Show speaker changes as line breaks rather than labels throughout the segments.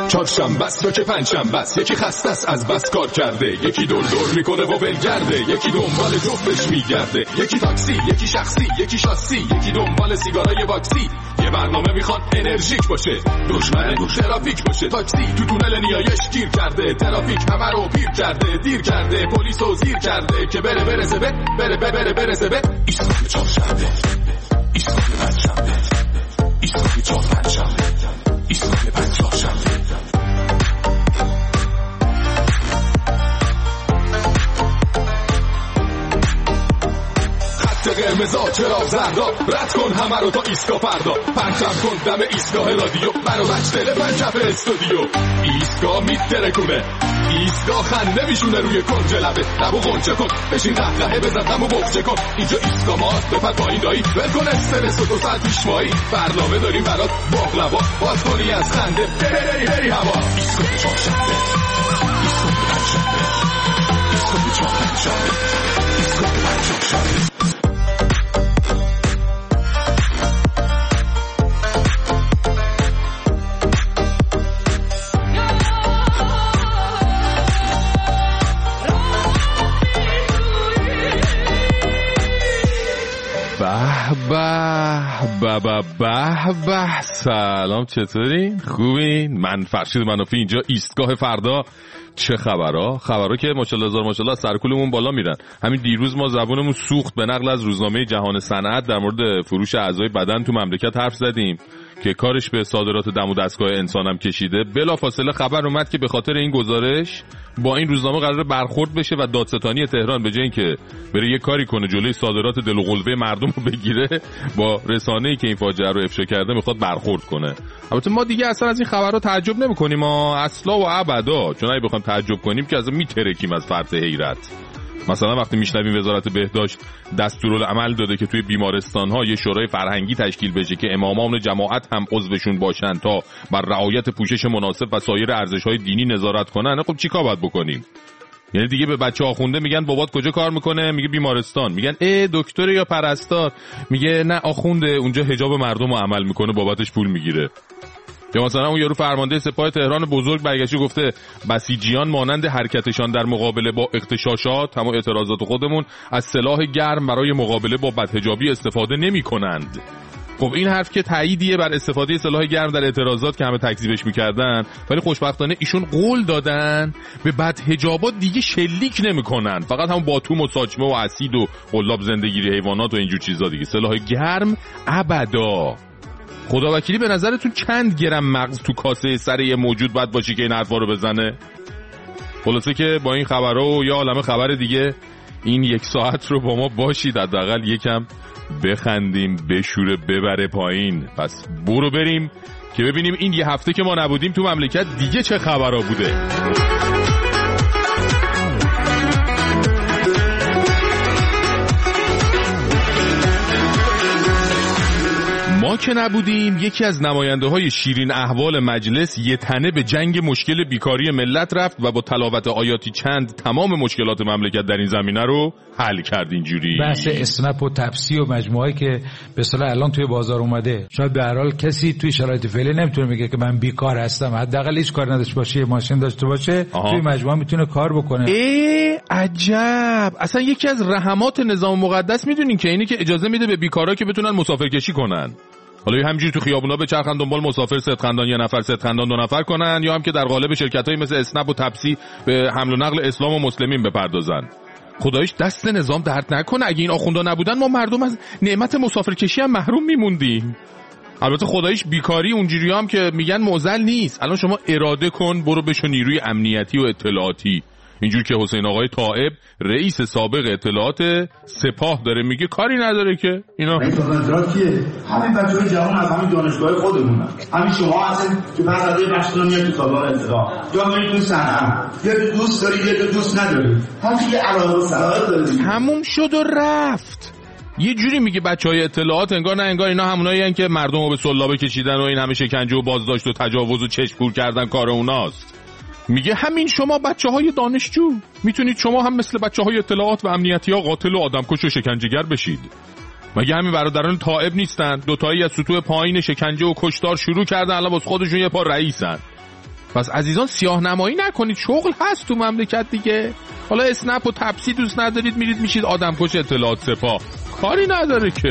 چهارشنبه است یا که پنجشنبه است، یکی خسته است از بس کار کرده، یکی دور میکنه و ولگرده، یکی دنبال جفتش میگرده، یکی تاکسی، یکی شخصی، یکی شاسی، یکی دنبال سیگارای واکسی. یه برنامه میخواد انرژیک باشه، دشمن ترافیک باشه. تاکسی تو تونل نیایش گیر کرده، ترافیک همه رو پیر کرده، دیر کرده، پلیسو زیر کرده که برسه به ایستگاه چهارشنبه، ایستگاه پنجشنبه، ایستگاه چهارشنبه، ایستگاه پنجشنبه. قرمزا چراغ زردا، رد کن همه رو تا ایستگاه فردا، پرچم کن دم ایستگاه رادیو، منو بچ تلفن کف استودیو. ایستگاه میترکونه، ایستگاه خنده میشونه روی کنج لبه، لبو غنچه کن، بشین قهقهه بزن غمو بغچه کن. اینجا ایستگاه ماست، بپر پایین دایی، ول کن استرس و 2 ساعت پیشوایی، برنامه داریم برات باقلوا، باز کنی از خنده بری هوا. ایستگاه چهارشنبه، ایستگاه پنجشنبه، ایستگاه چهارشنبه، ایستگاه پنجشنبه. به سلام، چطورین؟ خوبین؟ من فرشید منافی، اینجا ایستگاه فردا. چه خبرها که ماشاءالله سرکولمون بالا میرن. همین دیروز ما زبونمون سوخت به نقل از روزنامه جهان صنعت در مورد فروش اعضای بدن تو مملکت حرف زدیم که کارش به صادرات دم و دستگاه انسانم کشیده. بلافاصله خبر اومد که به خاطر این گزارش با این روزنامه قراره برخورد بشه و دادستانی تهران به جای اینکه بره یه کاری کنه جلوی صادرات دل و قلبه مردم رو بگیره، با رسانه‌ای که این فاجعه رو افشا کرده میخواد برخورد کنه. البته ما دیگه اصلا از این خبرها تعجب نمی‌کنیم، ما اصلا و ابدا، چون اگه بخوایم تعجب کنیم که از میترکیم از فرط حیرت. مثلا وقتی میشنویم وزارت بهداشت دستورالعمل داده که توی بیمارستان‌ها یه شورای فرهنگی تشکیل بشه که امامان جماعت هم عضوشون باشن تا بر رعایت پوشش مناسب و سایر ارزش‌های دینی نظارت کنن، خب چیکار باید بکنیم؟ یعنی دیگه به بچه آخونده میگن بابات کجا کار میکنه؟ میگه بیمارستان. میگن دکتر یا پرستار؟ میگه نه آخونده، اونجا حجاب مردم رو عمل میکنه، بابتش پول میگیره. یا مثلا اون یارو فرمانده سپاه تهران بزرگ برگشته گفته بسیجیان مانند حرکتشان در مقابله با اغتشاشات، همون اعتراضات خودمون، از سلاح گرم برای مقابله با بدحجابی استفاده نمی کنند. خب این حرف که تاییدیه بر استفاده سلاح گرم در اعتراضات که همه تکذیبش میکردن، ولی خوشبختانه ایشون قول دادن به بدحجابات دیگه شلیک نمیکنن، فقط هم باتوم و ساچمه و اسید و قلاب زندگیری حیوانات و اینجور چیزا دیگه. سلاح گرم ابدا. خدا وکیلی به نظرتون چند گرم مغز تو کاسه سر یه موجود باید باشه که این حرفا رو بزنه؟ خلاصه که با این خبرها و یا عالمه خبر دیگه این 1 ساعت رو با ما باشید، حداقل یکم بخندیم، بشوره، ببره پایین. پس برو بریم که ببینیم این یه هفته که ما نبودیم تو مملکت دیگه چه خبرها بوده. ما که نبودیم یکی از نماینده‌های شیرین احوال مجلس یه تنه به جنگ مشکل بیکاری ملت رفت و با تلاوت آیاتی چند تمام مشکلات مملکت در این زمینه رو حل کرد. اینجوری
بحث اسنپ و تپسی و مجموعه‌ای که به اصطلاح الان توی بازار اومده، شاید به هر حال کسی توی شرایط فعلی نمیتونه بگه که من بیکار هستم، حداقل هیچ کاری نداشته باشه، یه ماشین داشته باشه، توی مجموعه میتونه کار بکنه.
عجب. اصلا یکی از رحمات نظام مقدس میدونین که اینی که اجازه میده به بیکارا که بتونن مسافرکشی کنن. حالا همینجوری تو خیابونا بچرخن دنبال مسافر صدخندان، یه نفر صدخندان 2 نفر کنن، یا هم که در قالب شرکتایی مثل اسنپ و تپسی به حمل و نقل اسلام و مسلمین بپردازن. خداییش دست نظام درد نکنه، اگه این آخوندا نبودن ما مردم از نعمت مسافرکشی هم محروم میموندیم. البته خداییش بیکاری اونجوری هم که میگن معضل نیست. الان شما اراده کن برو بشو نیروی امنیتی و اطلاعاتی، اینجور که حسین آقای طائب رئیس سابق اطلاعات سپاه داره میگه کاری نداره که اینا.
این اطلاعات کیه؟ همین بچه‌های جوان از همین دانشگاه خودمونن. همین شما هستین که بعد از بچه‌ها میاد تو سابق اطلاعات یا میرید تو صنعت، یه دوست دارید یه دوست ندارید، همین یه علاقه و صلاحیت دارید.
تموم شد و رفت. یه جوری میگه بچهای اطلاعات انگار نه انگار اینا همونایی هستن که مردم رو به سلابه کشیدن و این همه شکنجه و بازداشت و تجاوز و چشم کور کردن کار اوناست. میگه همین شما بچه‌های دانشجو میتونید شما هم مثل بچه‌های اطلاعات و امنیتی‌ها قاتل و آدمکش و شکنجهگر بشید. مگه همین برادران طائب نیستن؟ دوتایی از سطوح پایین شکنجه و کشتار شروع کردن، الان باز خودشون یه پا رئیسن. پس عزیزان سیاه نمایی نکنید، شغل هست تو مملکت دیگه. حالا اسنپ و تپسی دوست ندارید میرید میشید آدمکش اطلاعات سپاه، کاری نداره که.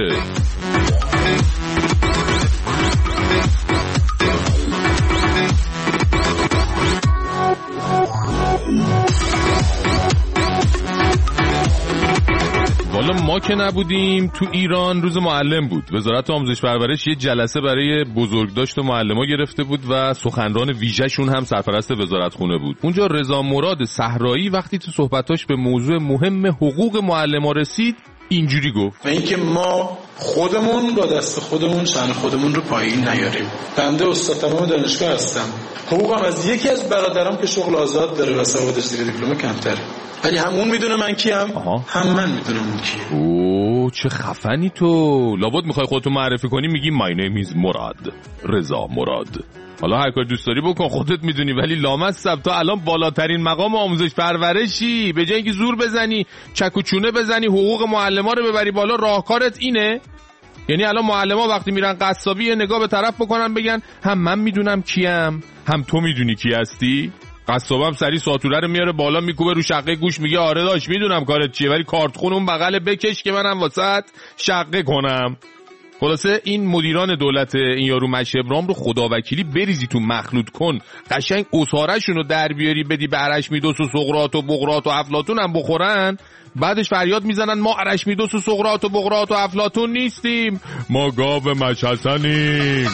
والا ما که نبودیم تو ایران روز معلم بود. وزارت آموزش پرورش یه جلسه برای بزرگداشت معلم‌ها گرفته بود و سخنران ویژه‌شون هم سرپرست وزارتخونه بود. اونجا رضا مراد صحرایی وقتی تو صحبتاش به موضوع مهم حقوق معلم‌ها رسید اینجوری گفت:
و اینکه ما خودمون با دست خودمون شأن خودمون رو پایین نیاریم. بنده استاد تمام دانشگاه هستم، حقوقم از یکی از برادرام که شغل آزاد داره و سوادش زیر دیپلم کمتره، ولی هم اون میدونه من کیم، هم من میدونم اون کیه.
اوه چه خفنی تو. لابد میخوای خودتو معرفی کنی، میگی my name is مراد، رضا مراد. حالا هر کار دوست داری بکن، خودت میدونی، ولی لامصب تا الان بالاترین مقام آموزش پرورشی، به جای اینکه زور بزنی چک و چونه بزنی حقوق معلما رو ببری بالا، راهکارت اینه؟ یعنی الان معلما وقتی میرن قصابی یه نگاه به طرف بکنن بگن هم من میدونم کیم هم تو میدونی کی هستی؟ قصابم سری ساتوره رو میاره بالا میکوبه رو شقه گوش، میگه آره داش میدونم کارت چیه، ولی کارتخون اون بغل بکش که منم واسط شقه کنم. خلاصه این مدیران دولت این یارو مشبرام رو خداوکیلی بریزی تو مخلوط کن، قشنگ اساره‌شون رو در بیاری بدی به ارشمیدس و سقراط و بقراط و افلاطون هم بخورن، بعدش فریاد میزنن ما ارشمیدس و سقراط و بقراط و افلاطون نیستیم، ما گاو مشحسنیم.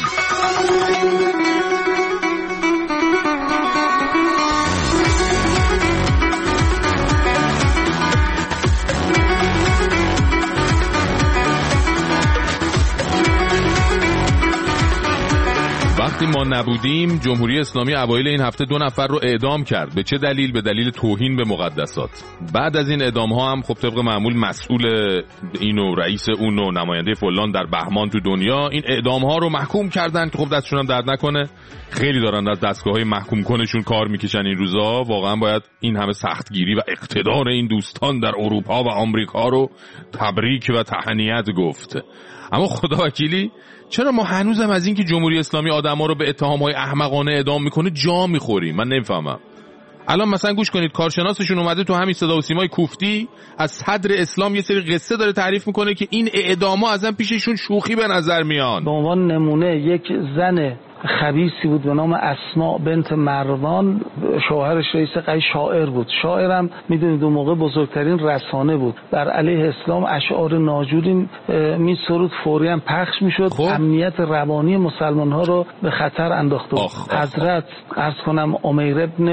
وقتی ما نبودیم جمهوری اسلامی اوایل این هفته 2 نفر رو اعدام کرد. به چه دلیل؟ به دلیل توهین به مقدسات. بعد از این اعدام ها هم خب طبق معمول مسئول اینو رئیس اونو نماینده فلان در بهمان تو دنیا این اعدام ها رو محکوم کردن که خب دستشون هم درد نکنه. خیلی دارن از دستگاه‌های محکوم کنشون کار میکشن این روزا. واقعا باید این همه سختگیری و اقتدار این دوستان در اروپا و آمریکا رو تبریک و تهنیت گفت. اما خداوکیلی چرا ما هنوزم از این که جمهوری اسلامی آدما رو به اتهام‌های احمقانه اعدام میکنه جا میخوریم؟ من نمیفهمم. الان مثلا گوش کنید، کارشناسشون اومده تو همین صدا و سیمای کوفتی از صدر اسلام یه سری قصه داره تعریف میکنه که این اعداما ازن پیششون شوخی به نظر میان.
به عنوان نمونه یک زن خبیثی بود به نام اسماء بنت مروان، شوهرش رئیس قی شاعر بود. شاعرم میدونید اون موقع بزرگترین رسانه بود، بر علیه اسلام اشعار ناجوری میسرود، فوری هم پخش میشد، امنیت روانی مسلمان ها رو به خطر انداخته بود. حضرت عرض کنم عمیر ابن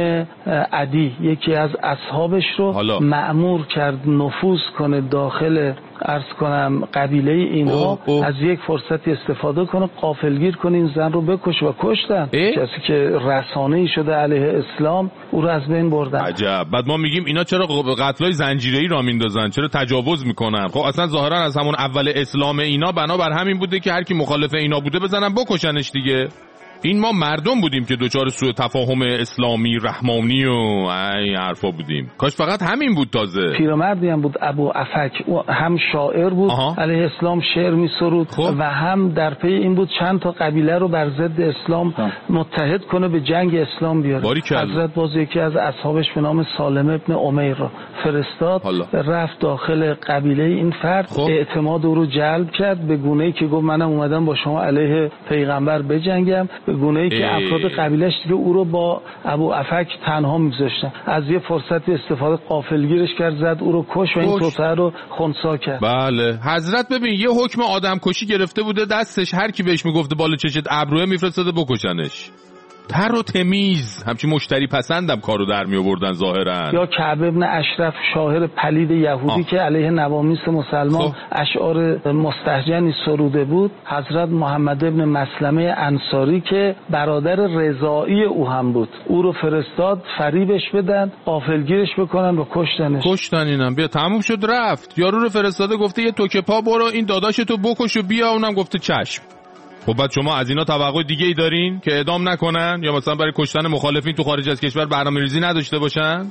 عدی یکی از اصحابش رو مأمور کرد نفوذ کنه داخل عرض کنم قبیله اینها، از یک فرصتی استفاده کنه، غافلگیر کنه این زن رو بکشه و کشتن. کسی که رسانه‌ای شده علیه اسلام او رو از بین بردن.
عجب. بعد ما میگیم اینا چرا قتلای زنجیره‌ای را میندازن، چرا تجاوز میکنن؟ خب اصلا ظاهرا از همون اول اسلام اینا بنابر همین بوده که هر کی مخالف اینا بوده بزنن بکشنش دیگه. این ما مردم بودیم که دوچار سوء تفاهم اسلامی رحمانی و این حرفا بودیم. کاش فقط همین بود. تازه
پیرمردی هم بود ابو افک، هم شاعر بود علیه اسلام شعر میسرود و هم در پی این بود چند تا قبیله رو بر ضد اسلام متحد کنه به جنگ اسلام بیاره. حضرت باز یکی از اصحابش به نام سالم ابن عمیر رو فرستاد، رفت داخل قبیله این فرد، اعتماد او رو جلب کرد به گونه‌ای که گفت منم اومدم با شما علیه پیغمبر بجنگم، به گونه‌ای که افراد قبیله‌اش دیگه او رو با ابو افک تنها می‌گذاشتن. از یه فرصتی استفاده غافلگیرش کرد، زد او رو کش و این توطئه رو خنثی کرد.
بله حضرت ببین یه حکم آدمکشی گرفته بوده دستش، هر کی بهش میگفته بالا چشت ابروه میفرستاده بکشنش. تر و تمیز، همچی مشتری پسندم کارو در می آوردن ظاهرا.
یا کعب ابن اشرف شاعر پلید یهودی که علیه نوامیس مسلمان اشعار مستهجنی سروده بود. حضرت محمد ابن مسلمه انصاری که برادر رضایی او هم بود، او رو فرستاد فریبش بدن، غافلگیرش بکنن و کشتنش.
کشتن اینم. بیا تموم شد رفت. یارو رو فرستاده گفته یه توکه پا برو این داداشتو بکش و بیا، اونم گفته چشم. خب بعد شما از اینا توقع دیگه ای دارین که اعدام نکنن یا مثلا برای کشتن مخالفین تو خارج از کشور برنامه‌ریزی نداشته باشن؟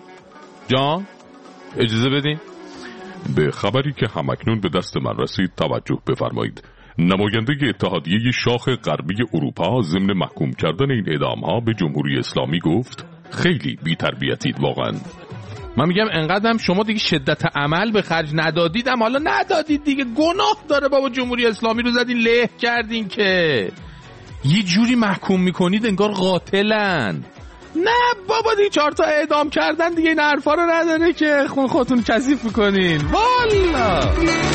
جان اجازه بدین. به خبری که همکنون به دست من رسید توجه بفرمایید. نماینده اتحادیه شاخ غربی اروپا ضمن محکوم کردن این اعدام‌ها به جمهوری اسلامی گفت خیلی بی‌تربیتید واقعا. من میگم انقدرم شما دیگه شدت عمل به خرج ندادیدم، حالا ندادید دیگه، گناه داره بابا. جمهوری اسلامی رو زدین له کردین که یه جوری محکوم میکنید انگار قاتلن. نه بابا دیگه 4 تا اعدام کردن دیگه، این حرفا رو نداره که خودتون کثیف میکنین والا.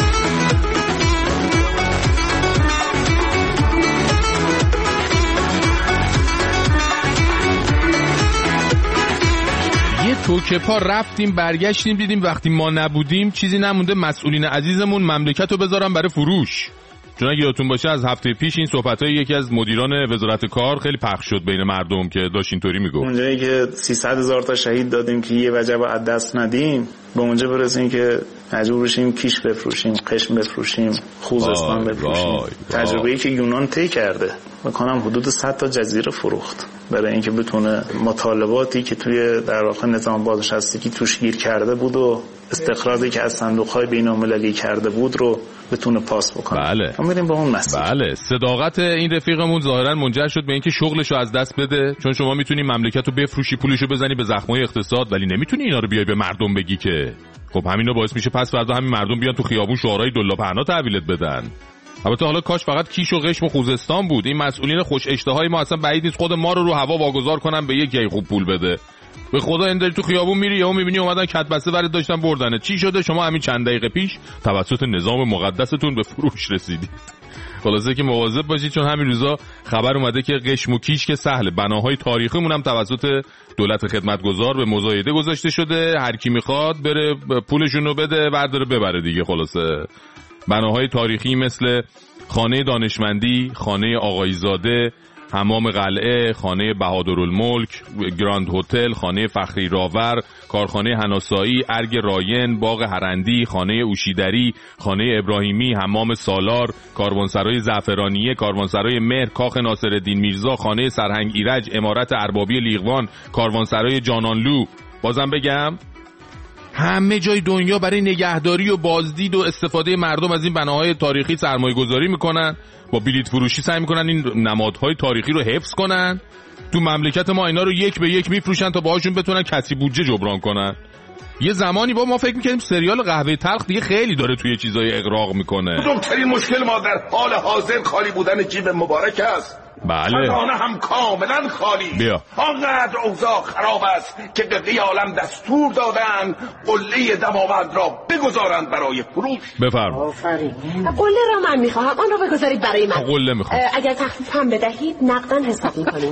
یه توکه پا رفتیم برگشتیم دیدیم وقتی ما نبودیم چیزی نمونده مسئولین عزیزمون مملکت رو بذارن برای فروش. چون اگه یادتون باشه از هفته پیش این صحبت‌های یکی از مدیران وزارت کار خیلی پخش شد بین مردم که داشت اینطوری میگفت
اونجایی که 300,000 تا شهید دادیم که یه وجب از دست ندیم، به اونجا برسیم که مجبور بشیم کیش بفروشیم، قشم بفروشیم، خوزستان بفروشیم. تجربه‌ای که یونان طی کرده، می‌کنم حدود 100 تا جزیره فروخت برای اینکه بتونه مطالباتی که توی در واقع نظام بازنشستگی توش گیر کرده بود و استخراجی که از صندوق‌های بین‌المللی کرده بود رو بتونه پاس بکنه.
بله.
ما میریم با اون مسیر.
بله، صداقت این رفیقمون ظاهرا منجر شد به اینکه شغلشو از دست بده، چون شما میتونی مملکت رو بفروشی، پولشو بزنی به زخمای اقتصاد، ولی نمیتونی اینا رو بیای به مردم بگی که. خب همینا باعث میشه پس فردا همین مردم بیان تو خیابون شعارهای دلا پهنا تحویلت بدن. البته حالا کاش فقط کیش و قشم و خوزستان بود. این مسئولین خوش اشتهای ما اصلا بعید نیست خود ما رو هوا واگذار کنن به یک خوب پول بده. به خدا این داری تو خیابون میری یهو میبینی اومدن کتبسته ورد داشتن بردنه. چی شده شما همین چند دقیقه پیش توسط نظام مقدستون به فروش رسیدید؟ خلاصه که مواظب باشید، چون همین روزا خبر اومده که قشم و کیش که سهل، بناهای تاریخیمون هم توسط دولت خدمتگزار به مزایده گذاشته شده. هر کی میخواد بره پولشون رو بده برداره ببره دیگه. خلاصه بناهای تاریخی مثل خانه دانشمندی، خانه آقایزاده، حمام قلعه، خانه بهادرالملک، گراند هتل، خانه فخری راور، کارخانه هناسایی، ارگ راین، باغ هرندی، خانه اوشیدری، خانه ابراهیمی، حمام سالار، کاروانسرای زعفرانیه، کاروانسرای مهر، کاخ ناصرالدین میرزا، خانه سرهنگ ایرج، امارت اربابی لیغوان، کاروانسرای جانانلو. بازم بگم همه جای دنیا برای نگهداری و بازدید و استفاده مردم از این بناهای تاریخی سرمایه گذاری میکنن، با بلیط فروشی سعی میکنن این نمادهای تاریخی رو حفظ کنن. تو مملکت ما اینا رو یک به یک میفروشن تا باهاشون بتونن کسری بودجه جبران کنن. یه زمانی با ما فکر میکنیم سریال قهوه تلخ دیگه خیلی داره توی چیزای اغراق میکنه.
بزرگترین مشکل ما در حال حاضر خالی بودن جیب مبارک است.
بله.
خزانه هم کاملا خالی.
بیا.
آنقدر اوضاع خراب است که قبله عالم دستور دادن قله دماوند را بگذارند برای فروش.
بفرما.
آفرین. قله را من میخواهم، آن را بگذارید برای من.
قله میخوام.
اگر تخفیف هم بدهید نقداً حساب میکنیم.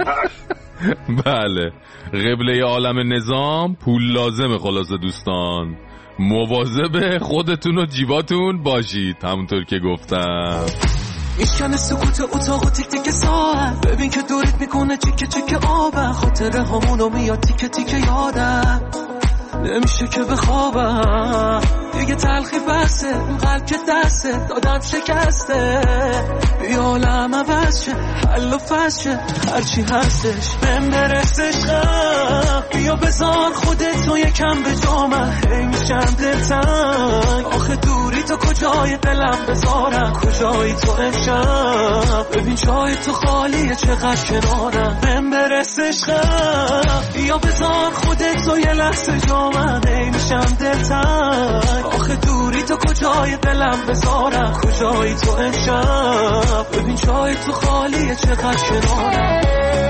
بله. قبله عالم نظام پول لازمه. خلاصه دوستان مواظب خودتون و جیباتون باشید، همونطور که گفتم.
میشکنه سکوت اتاق و تیک تیک ساعت، ببین که دورت میکنه چیکه چیکه آبم، خاطره همونو میاد تیکه تیکه یادم، نمیشه که بخوابم دیگه، تلخی بسته اون قلب که دسته دادم شکسته، بیا عالم عوض شه حل و فصل شه هرچی هستش بهم برسش غم، بیا بذار خودتو یکم به جامم، هی میشم دلتنگ آخه دوری تو کجای دلم بذارم، کجایی تو امشب، ببین جای تو خالیه چقدر کنارم، بهم برسش غم، بیا بذار خودتو یه لحظه جامم، هی میشم دلتنگ آخه دوری تو کجای دلم بذارم، کجایی تو امشب، ببین جای تو خالیه چقدر کنارم.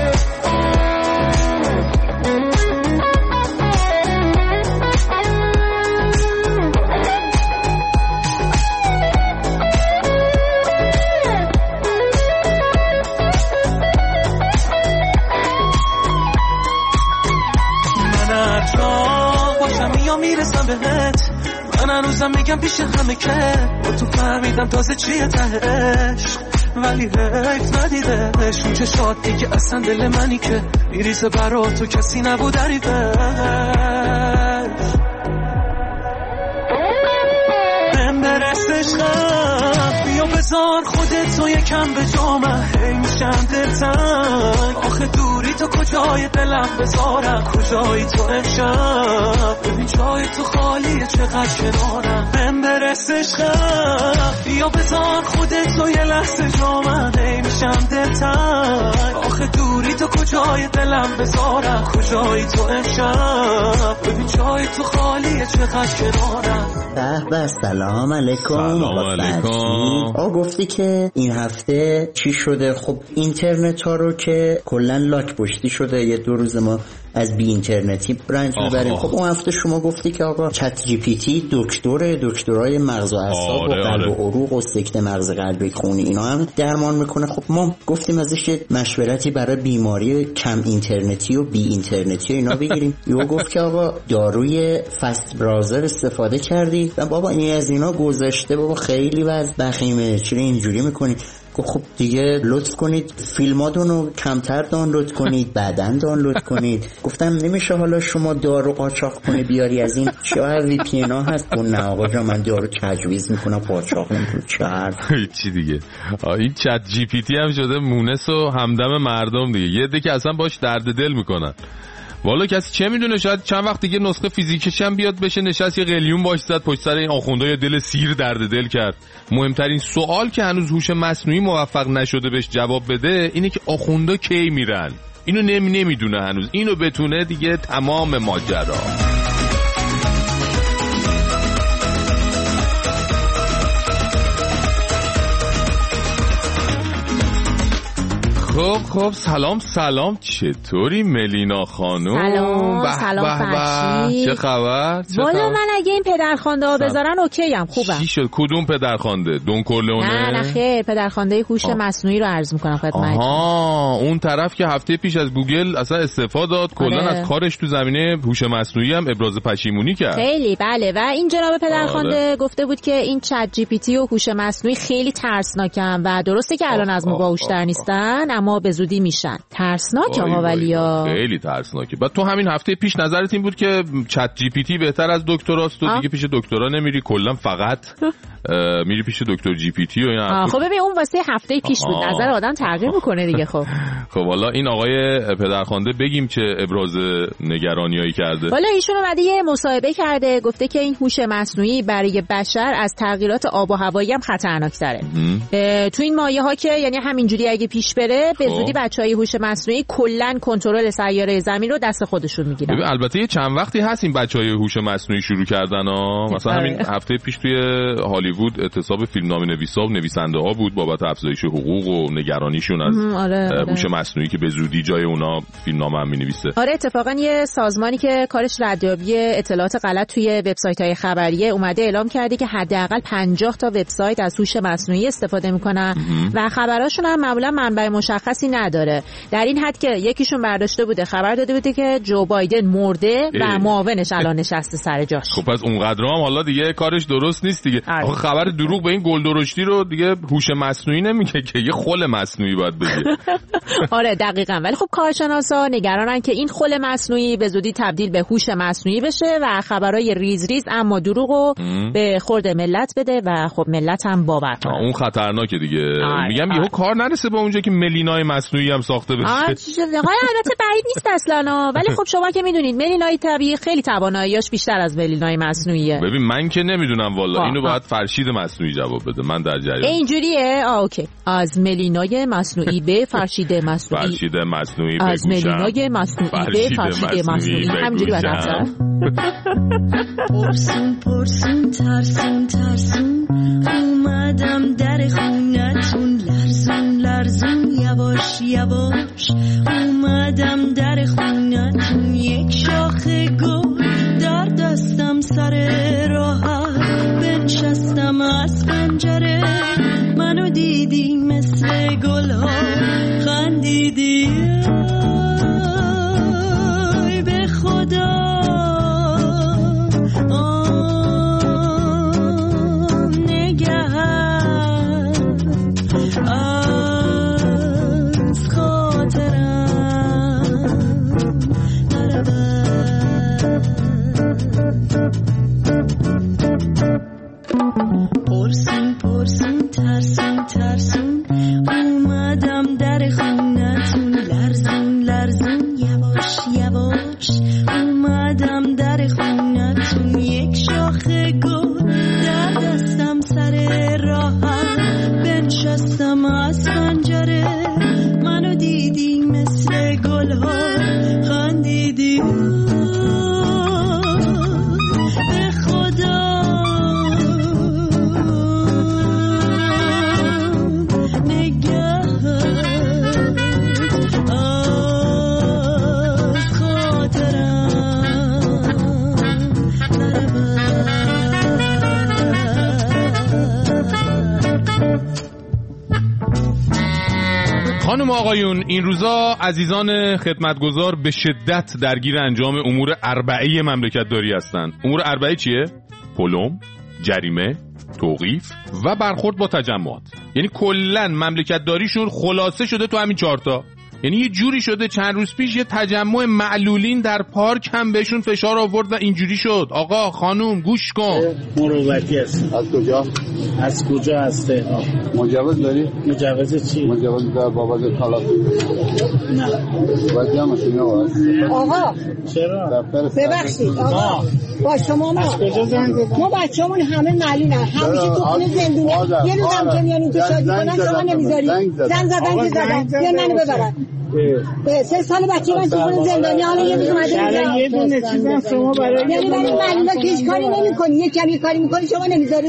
من هر جا باشم یا میرسم بهت، من هنوزم میگم پیش همه که با تو فهمیدم تازه چیه تهش، ولی حیف ندیدش اون چشات دیگه اصلا دل منی که میریزه برا تو کسی نبود عریفش، بهم برسش غم، بیا بذار خودتو یکم به جامم، هی میشم دلتنگ آخه دوری تو تو کجای دلم بذارم، کجایی تو امشب، ببین جای تو خالیه چقدر کنارم، بهم برس عشقم، بیا بذار خودت تو یه لحظه جا من میشم دلتنگ، آخه دوری تو کجای دلم بذارم، کجایی تو امشب، ببین جای تو خالیه چقدر کنارم.
به سلام علیکم.
سلام علیکم.
گفتی که این هفته چی شده؟ خب اینترنت ها رو که کلا لاک پشتی شده، یه 2 روز ما از بی اینترنتی رنج میبریم. خب اون هفته شما گفتی که آقا چت جی پی تی دکترای مغز و اعصاب و قلب و عروق و سکته مغز قلبی خونی اینا هم درمان میکنه. خب ما گفتیم ازش مشورتی برای بیماری کم اینترنتی و بی اینترنتی و اینا بگیریم. یهو گفت که آقا داروی فست براوزر استفاده کردی و بابا این از اینا گذشته، بابا خیلی وضع وخیمه، چرا اینجوری میکنی؟ خب دیگه لطف کنید فیلماتون رو کمتر دانلود کنید، بعدن دانلود کنید. گفتم نمیشه حالا شما دارو قاچاق کنی بیاری از این چه وی پی ان ها هست؟ نه آقا جان من دارو تجویز میکنم قاچاق نمیکنم. چه
چی دیگه این چت جی پی تی هم شده مونس و همدم مردم دیگه. یه دیگه اصلا باش درد دل میکنن. والا کسی چه میدونه، شاید چند وقت دیگه نسخه فیزیکش هم بیاد بشه نشست یه قلیون باش زد پشت سر این آخونده یه دل سیر درد دل کرد. مهمترین سوال که هنوز هوش مصنوعی موفق نشده بهش جواب بده اینه که آخونده کی میرن. اینو نمیدونه هنوز. اینو بتونه دیگه تمام ماجرا. خب سلام چطوری ملینا خانم؟
سلام فرشید.
چه خبر؟
والا من اگه این پدرخوانده ها بذارن اوکی ام، خوبم.
چی شد؟ کدوم پدرخوانده؟ دون کورلئونه؟
نه خیر، پدرخوانده هوش مصنوعی رو عرض میکنم خدمتتون.
اون طرف که هفته پیش از گوگل اصلا استعفا داد، کلا از کارش تو زمینه هوش مصنوعی هم ابراز پشیمونی کرد.
خیلی بله. و این جناب پدرخوانده گفته بود که این چت جی پی تی و هوش مصنوعی خیلی ترسناکن و درسته که الان از ما باهوش‌تر نیستن اما به زودی میشن. ترسناکه ها ولیا.
خیلی ترسناکه. بعد تو همین هفته پیش نظرت این بود که چت جی پی تی بهتر از دکتراست، تو دیگه پیش دکترا نمیری، کلا فقط میری پیش دکتر جی پی تی و اینا.
خب ببین اون واسه هفته پیش بود، نظر آدم تغییر میکنه دیگه. خب
والا این آقای پدرخوانده بگیم چه ابراز نگرانیایی کرده.
والا ایشون اومده یه مصاحبه کرده، گفته که این هوش مصنوعی برای بشر از تغییرات آب و هوایی هم خطرناک‌تره. تو این مایه‌ها که یعنی همینجوری اگه پیش بره به زودی بچهای هوش مصنوعی کلاً کنترل سیاره زمین رو دست خودشون میگیرن.
ببین البته یه چند وقتی هست این بچهای هوش مصنوعی شروع کردن مثلا همین هفته پیش توی هالیوود اعتصاب فیلمنامه‌نویسا و نویسنده‌ها بود بابت افزایش حقوق و نگرانیشون از هوش مصنوعی که به زودی جای اونا فیلمنامه هم می‌نویسه.
آره اتفاقا یه سازمانی که کارش ردیابی اطلاعات غلط توی وبسایت‌های خبریه اومده اعلام کرده که حداقل 50 تا وبسایت از هوش مصنوعی استفاده می‌کنن و خبراشون هم معمولا منبع مشخصی نداره. در این حد که یکیشون برداشته بوده خبر داده بوده که جو بایدن مرده و معاونش الان نشسته سر جاش.
خب پس اونقدر هم حالا دیگه کارش درست نیست دیگه. آخه خبر دروغ به این گل درشتی رو دیگه هوش مصنوعی نمیگه که یه خل مصنوعی باید بگه.
آره دقیقاً. ولی خب کارشناسا نگرانن که این خل مصنوعی به زودی تبدیل به هوش مصنوعی بشه و خبرای ریز اما دروغو به خورد ملت بده و خب ملت هم باور کنه.
اون خطرناکه دیگه. میگم یهو کار نرسه به اونجا که ملینای مصنوعی هم ساخته بشه.
البته بعید نیست اصلا، ولی خب شما که میدونید ملینای طبیعی خیلی تواناییاش بیشتر از ملینای مصنوعیه.
ببین من که نمیدونم والا، اینو باید فرشید مصنوعی جواب بده. من در جریان.
اینجوریه؟ اوکی. از ملینای مصنوعی به فرشید مصنوعی.
فرشید مصنوعی
بگوشم. از ملینای مصنوعی به فرشید مصنوعی. همینجوری باید رفتن.
پرسون ترسون اومدم در خونتون، لرزون یواش اومدم در خونتون، یک شاخه گل در دستم سر راحت بنشستم از پنجره، منو دیدی مثل گل‌ها خندیدی، به خدا از خاطرم سالها خندیدی به خدا
خانم آقایون، این روزا عزیزان خدمتگزار به شدت درگیر انجام امور اربعه مملکت داری هستند. امور اربعه چیه؟ پلم، جریمه، توقیف و برخورد با تجمعات. یعنی کلن مملکت داریشون خلاصه شده تو همین 4 تا. یعنی یه جوری شده چند روز پیش یه تجمع معلولین در پارک هم بهشون فشار آورد و اینجوری شد. آقا خانوم گوش کن.
مروتی هست. از کجا؟ از کجا هسته؟ مجوز داری؟ مجوز چی؟ مجوز در بابت طلاق. نه. باید هم ماشین
آقا
چرا؟
ببخشید آقا با شما
از کجا زنگ زدن؟
ما بچه‌مون همه معلولن. همیشه تو خونه زندونه. یه روزم که میان اینجا شادی کنن شما نمیذاری. زنگ زدن که زدن. بیا منو ببرن. 3 سال بچه من تو خونه زندانی حالا یه روز اومده
یه دونه چیزم شما برای
یعنی برای معلولا که هیچ کاری نمی‌کنی، یه کمی کاری می‌کنی شما نمیذاری.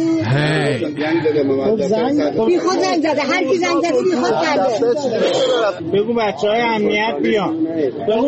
بی خود زنگ زده، هر کی زنگ زده بی خود کرده.
بگو بچهای امنیت بیان. بگو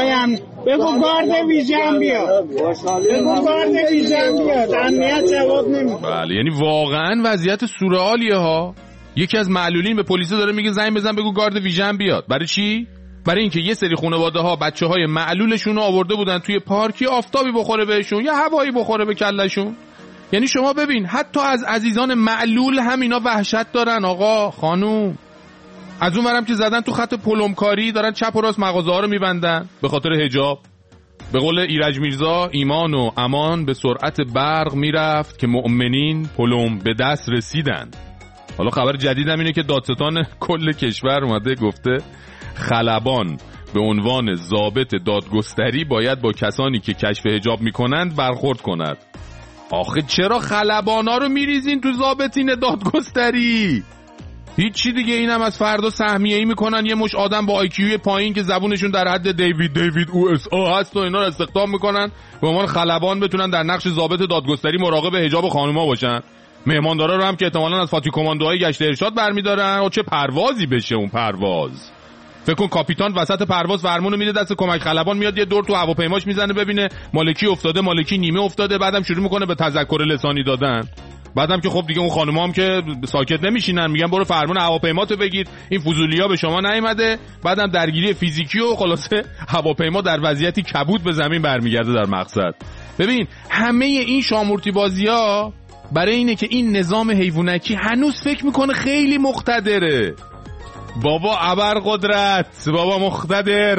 گارد ویژه هم بیاد. بگو گارد ویژه هم بیاد. امنیت جواب نمیده.
بله، یعنی واقعا وضعیت سورئالیه ها. یکی از معلولین به پلیس داره میگه زنگ بزن بگو گارد ویژه هم بیاد. برای چی؟ برای اینکه یه سری خانواده ها بچه‌های معلولشون رو آورده بودن توی پارکی، آفتابی بخوره بهشون یا هوایی بخوره به کلهشون. یعنی شما ببین حتی از عزیزان معلول هم اینا وحشت دارن. آقا خانوم، از اون ورم که زدن تو خط پلمکاری دارن چپ و راست مغازه‌ها رو میبندن به خاطر حجاب. به قول ایرج میرزا، ایمان و امان به سرعت برق میرفت که مؤمنین پلم به دست رسیدن. حالا خبر جدیدم اینه که دادستان کل کشور اومده گفته خلبان به عنوان ضابط دادگستری باید با کسانی که کشف حجاب میکنند برخورد کند. آخه چرا خلبانا رو میریزین تو ضابطین دادگستری؟ هیچی دیگه، اینم از فردا سهمیه‌ای میکنن یه مش آدم با آیکیو پایین که زبونشون در حد دیوید USA هست و اینا رو استخدام میکنن به عنوان خلبان بتونن در نقش ضابط دادگستری مراقب حجاب خانوما باشن. مهماندارا رو هم که احتمالاً از فاتی کماندوهای گشت ارشاد برمیدارن. و چه پروازی بشه اون پرواز. فکر کن کاپیتان وسط پرواز فرمونو میده دست کمک خلبان، میاد یه دور تو هواپیماش میزنه ببینه مالکی افتاده، مالکی نیمه افتاده، بعدم شروع میکنه به تذکر لسانی دادن. بعدم که خب دیگه اون خانوما هم که ساکت نمیشینن، میگن برو فرمون هواپیماتو بگیر، این فضولیا به شما نیومده. بعدم درگیری فیزیکی و خلاصه هواپیما در وضعیتی کبود به زمین برمیگرده در مقصد. ببین همه این شامورتی بازی‌ها برای اینه که این نظام حیوانکی هنوز فکر میکنه خیلی مقتدره. بابا ابرقدرت، بابا مقتدر،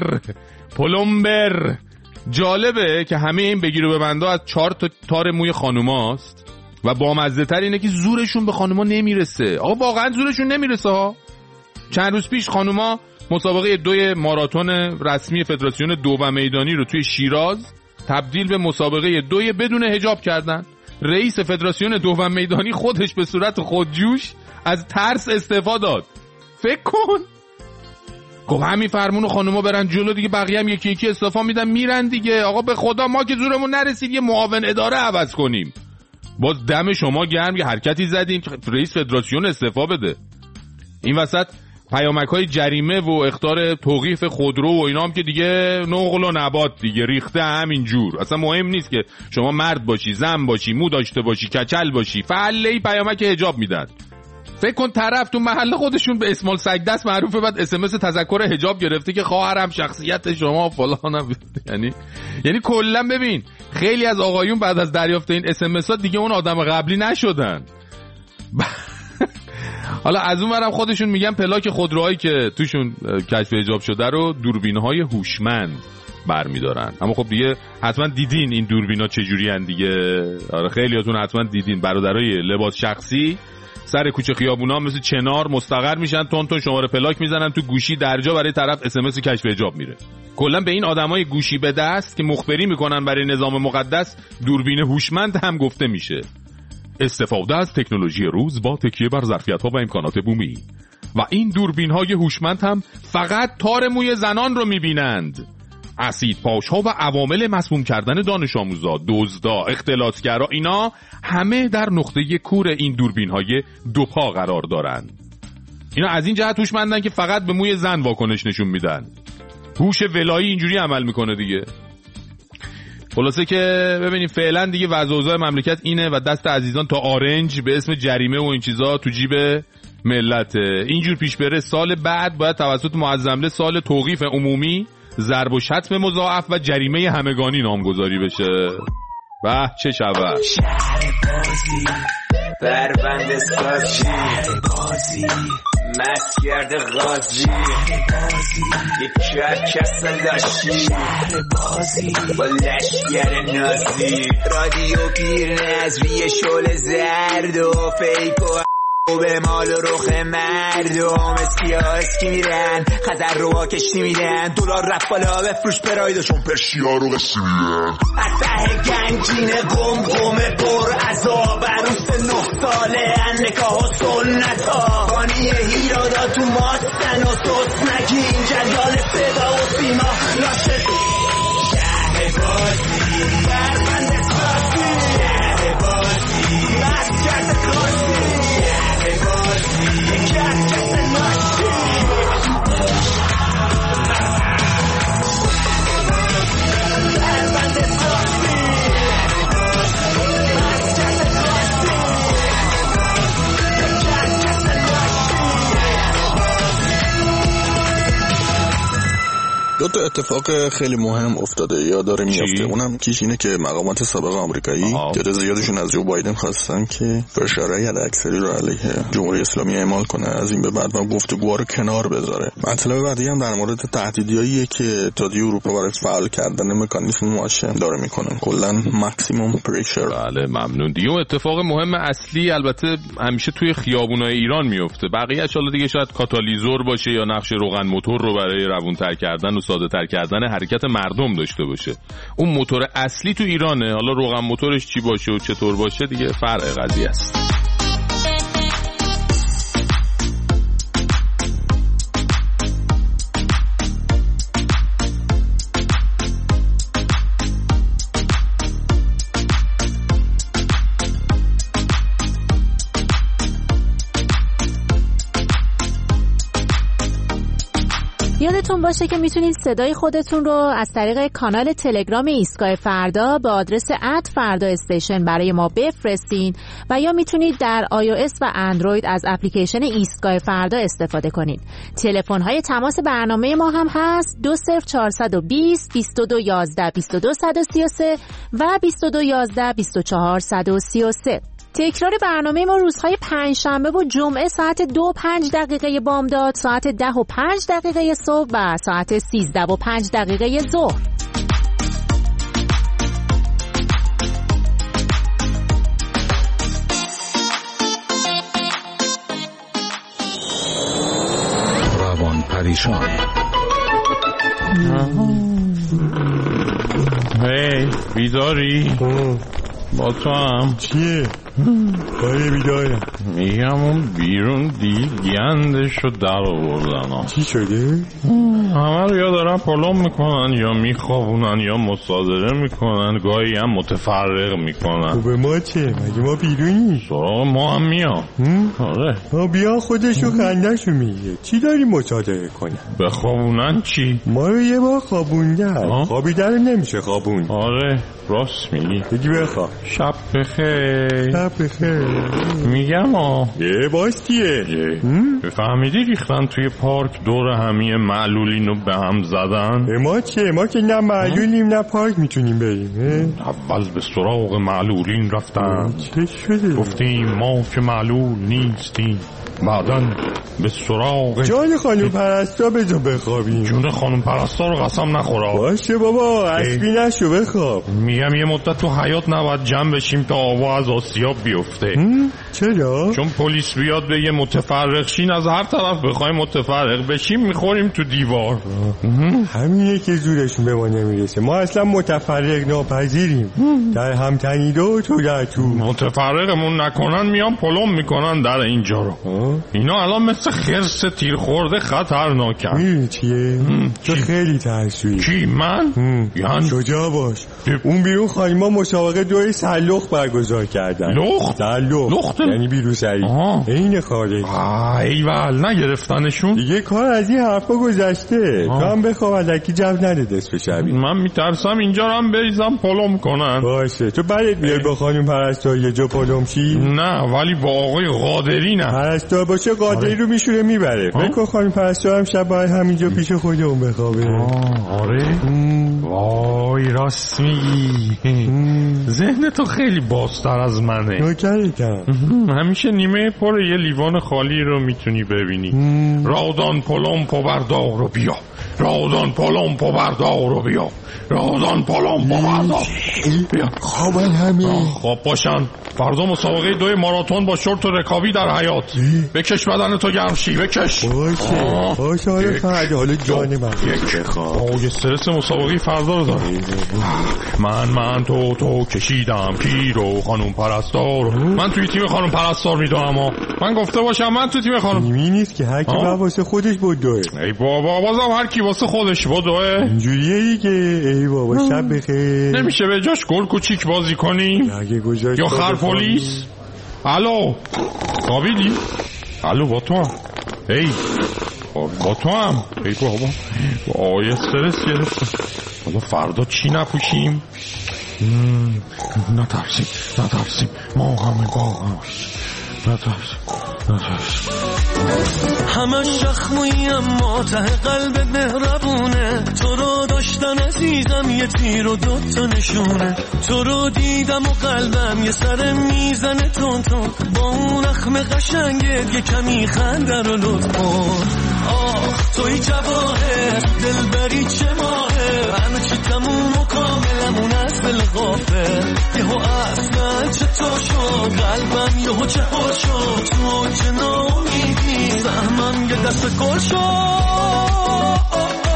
پلمبر. جالبه که همه این بگیر و ببندا از 4 تا تار موی خانوماست و بامزه تر اینه که زورشون به خانوما نمیرسه. آقا واقعا زورشون نمیرسه ها. چند روز پیش خانوما مسابقه 2 ماراتون رسمی فدراسیون دو میدانی رو توی شیراز تبدیل به مسابقه 2 بدون حجاب کردن. رئیس فدراسیون دو میدانی خودش به صورت خودجوش از ترس استعفا داد. فکر کن. خب همین فرمونو خانوما برن جلو دیگه، بقیه هم یکی یکی استعفا میدن میرن دیگه. آقا به خدا ما که زورمون نرسید یه معاون اداره عوض کنیم. باز دم شما گرم یه حرکتی زدیم که رئیس فدراسیون استعفا بده. این وسط پیامک‌های جریمه و اخطار توقیف خودرو و اینا هم که دیگه نقل و نبات دیگه ریخته همین جور. اصلا مهم نیست که شما مرد باشی، زن باشی، مو داشته باشی، کچل باشی، فعله‌ای پیامک حجاب میدن. فکر کن طرف تو محل خودشون به اسمال سگ دست معروفه، بعد SMS تذکر حجاب گرفته که خواهرم شخصیت شما فلانم. یعنی کلا ببین خیلی از آقایون بعد از دریافت این SMS ها دیگه اون آدم قبلی نشدن. حالا از اون ورم خودشون میگن پلاک خودروهایی که توشون کشف حجاب شده رو دوربین‌های هوشمند برمیدارن. اما خب دیگه حتما دیدین این دوربینا چجوری ان دیگه. آره خیلیاتون حتما دیدین برادرای لباس شخصی سر کوچه خیابونا مثل چنار مستقر میشن، تون تون شماره پلاک میزنن تو گوشی، درجا برای طرف SMS کشف حجاب میره. کلا به این آدمای گوشی به دست که مخبری میکنن برای نظام مقدس دوربین هوشمند هم گفته میشه. استفاده از تکنولوژی روز با تکیه بر ظرفیت‌ها و امکانات بومی. و این دوربین‌های هوشمند هم فقط تار موی زنان رو می‌بینند. اسیدپاش‌ها و عوامل مسموم کردن دانش آموزا، دزدا، اختلاطگرا، اینا همه در نقطه کور این دوربین‌های دو پا قرار دارند. اینا از این جهت هوشمندن که فقط به موی زن واکنش نشون میدن. هوش ولایی اینجوری عمل میکنه دیگه. خلاصه که ببینیم فعلا دیگه وضع اوضاع مملکت اینه و دست عزیزان تا آرنج به اسم جریمه و این چیزا تو جیب ملته. اینجور پیش بره سال بعد باید توسط معظمله سال توقیف عمومی، ضرب و شتم مضاعف و جریمه همگانی نامگذاری بشه. به چه شود.
بربند سازی بازی مسگرد غازی یک کرکس لاشی بازی با لشگر نازی رادیو پیر نظری شل زرد و فیک و به مال و رخ مردم سیاه اسکی میرن خزر رو کشتی میدن دلار رفت بالا بفروش پرایدشون پرشیا رو قصی میدن اته گنجین قمقمه پر عذاب عروس 9 ساله نکاح و سنت ها بانی هیرادا تو ماستن و سوس نگین جلیال صدا و سیما لاشه شهر بازی بربند سازی شهر بازی مسجد خاصی
دو تا اتفاق خیلی مهم افتاده یا داره میفته. اونم کیش اینه که مقامات سابق آمریکایی تعداد زیادشون از جو بایدن خواستن که فشارهای حداکثری رو علیه جمهوری اسلامی اعمال کنه از این به بعد و گفتگوها رو کنار بذاره. مطلب بعدی هم در مورد تهدیدیاییه که اتحادیه اروپا برای فعال کردن مکانیزم ماشه داره میکنه. کلا ماکسیمم پرشر.
بله ممنون. دیگه اتفاق مهم اصلی البته همیشه توی خیابونای ایران میفته. بقیه ان دیگه شاید کاتالیزور باشه یا نقش روغن موتور رو برای روونتر کردن و ساده‌تر کردن حرکت مردم داشته باشه. اون موتور اصلی تو ایرانه. حالا روغن موتورش چی باشه و چطور باشه دیگه فرق قضیه است.
یادتون باشه که میتونید صدای خودتون رو از طریق کانال تلگرام ایستگاه فردا به آدرس @فردا_استیشن برای ما بفرستین و یا میتونید در iOS و اندروید از اپلیکیشن ایستگاه فردا استفاده کنید. تلفن‌های تماس برنامه ما هم هست 20420 2211 2233 و 2211 24133. تکرار برنامه ما روزهای پنجشنبه و جمعه ساعت 2:05 بامداد، ساعت 10:05 صبح و ساعت 13:05 ظهر.
روان پریشان.
هی بیداری؟ با تو هم
چیه؟ کاری بیدارم
میگم اون بیرون گندشو در آوردن.
چی شده؟
همه رو یا دارن پلم میکنن یا میخوابونن یا مصادره میکنن، گاهی هم متفرق میکنن.
به ما چه؟ مگه ما بیرونی؟
سراغ ما هم میان. آره
بیا خودشو خندشو میگه. چی داری مصادره کنن؟
بخوابونن چی؟
ما رو یه بار خوابوندن. خوابیدن نمیشه خوابون.
آره راست میگی.
بگی بخواب.
شب بخیر.
شب بخیر.
میگم
یه باستیه.
فهمیدی ریختن توی پارک دور همی معلولین رو به هم زدن؟
ما چه؟ ما که نه معلولیم نه پارک میتونیم بریم.
اول به سراغ معلولین رفتن.
چه شده؟
گفتیم ما که معلول نیستیم، بعدن به سراغ
جان خانم پرستا بذار بخوابیم.
جون خانم پرستا رو قسم نخورا.
باشه بابا اسبی نشو بخواب.
میگم یه مدت تو حیات نباید جمع بشیم تا آوا از آسیاب بیفته.
چرا؟
چون پلیس بیاد به یه متفرق شین از هر طرف بخوایم متفرق بشیم میخوریم تو دیوار.
همینه که زورشون به ما نمیرسه. ما اصلا متفرق ناپذیریم. در هم تنیده و تو در تو.
متفرقمون نکنن میان پلم میکنن در اینجا رو. اینا الان مثل خرس تیر خورده خطرناکن.
میدونی چیه؟ تو خیلی ترسویی.
کی من؟
یعنی شجاع باش. اون بیرون خانیما مسابقه دوی سلخ برگزار کردن.
لخت؟
سلخ یعنی بیروسری. این خارج.
ایول نگرفتنشون؟
دیگه کار از این حرفا گذشته. تو هم بخواب الکی جو نده دست به شبی.
من میترسم اینجا رو هم بریزم پلم کنن.
باشه تو بعدت میای با خانم پرستار یه جا پلم شی؟
نه ولی با آقای قادری نه.
پرستار باشه قادری رو میشوره میبره. بگو خانم پرستار هم شب باید همینجا پیش خودمون بخوابه.
آره وای راست میگی. ذهن تو خیلی بازتر از منه.
نوکرتم.
همیشه نیمه پر یه لیوان خالی رو میتونی ببینی. رادان پلمپو بردار رو بیا، رادان پلمپو بردار رو بیا، رادان پلمپو بردار بیا.
خوابن همین.
خواب باشن. فردا مسابقه 2 ماراتون با شورت و رکابی در حیاط. بکش بدن تو گرم شی بکش.
باشه حالا فردا حالا جان من
یک خواب. یه استرس مسابقه فردا رو دارم. من تو کشیدم پیرو خانم پرستار. من توی تیم خانم پرستار میدونم. اما من گفته باشم من توی تیم خانم
تیمی نیست که هر کی واسه خودش بدوه.
ای بابا بازم هر کی واسه خودش بدوه.
اینجوریه دیگه. ای بابا شب بخیر.
نمیشه به جاش گل کوچیک بازی کنیم یا خر پلیس؟ الو قابلی؟ الو با تو هم. ای با تو هم. ای بابا با استرس گرفتم. حالا فردا چی نپوشیم؟ نترسیم ما همه باقم. نترسیم
همه شخموی اما ته قلب مهربونه. تو رو داشتن عزیزم یه تیر و 2 تا نشونه. تو رو دیدم و قلبم یه سر میزنه تون تون. با اون اخم قشنگت یه کمی خنده رو لطف کن. آخ توی جواهر دلبری چه ماهر. همه چی تموم و کاملمون از دل غافل. یهو اصلا چطور شد قلبم یهو چه ها شد. تو که نامیدی زحمم یه دست گل شد.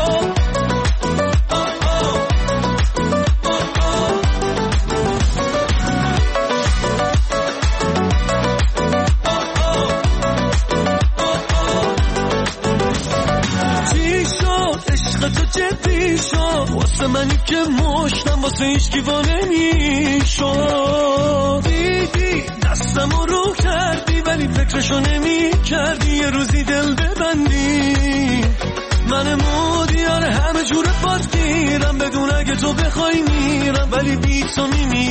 تو جدی شد واسه منی که مشتم واسه هیچ دیوانه میشد. دیدی دستمو رو کردی ولی فکرشو نمی کردی یه روزی دل ببندی. من مودیار همه جور پات گیرم بدون اگه تو بخوای میرم ولی بی تو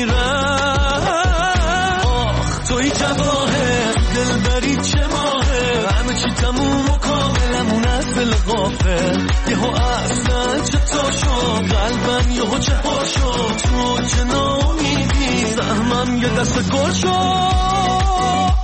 میمیرم. آخ توی جواهر دلبری چه ماهر. همه چی تموم و کاملمون از دل غافل. یهو اصلا چطور شد قلبم یهو چه ها شد. تو که نامیدی زحمم یه دست گل شد.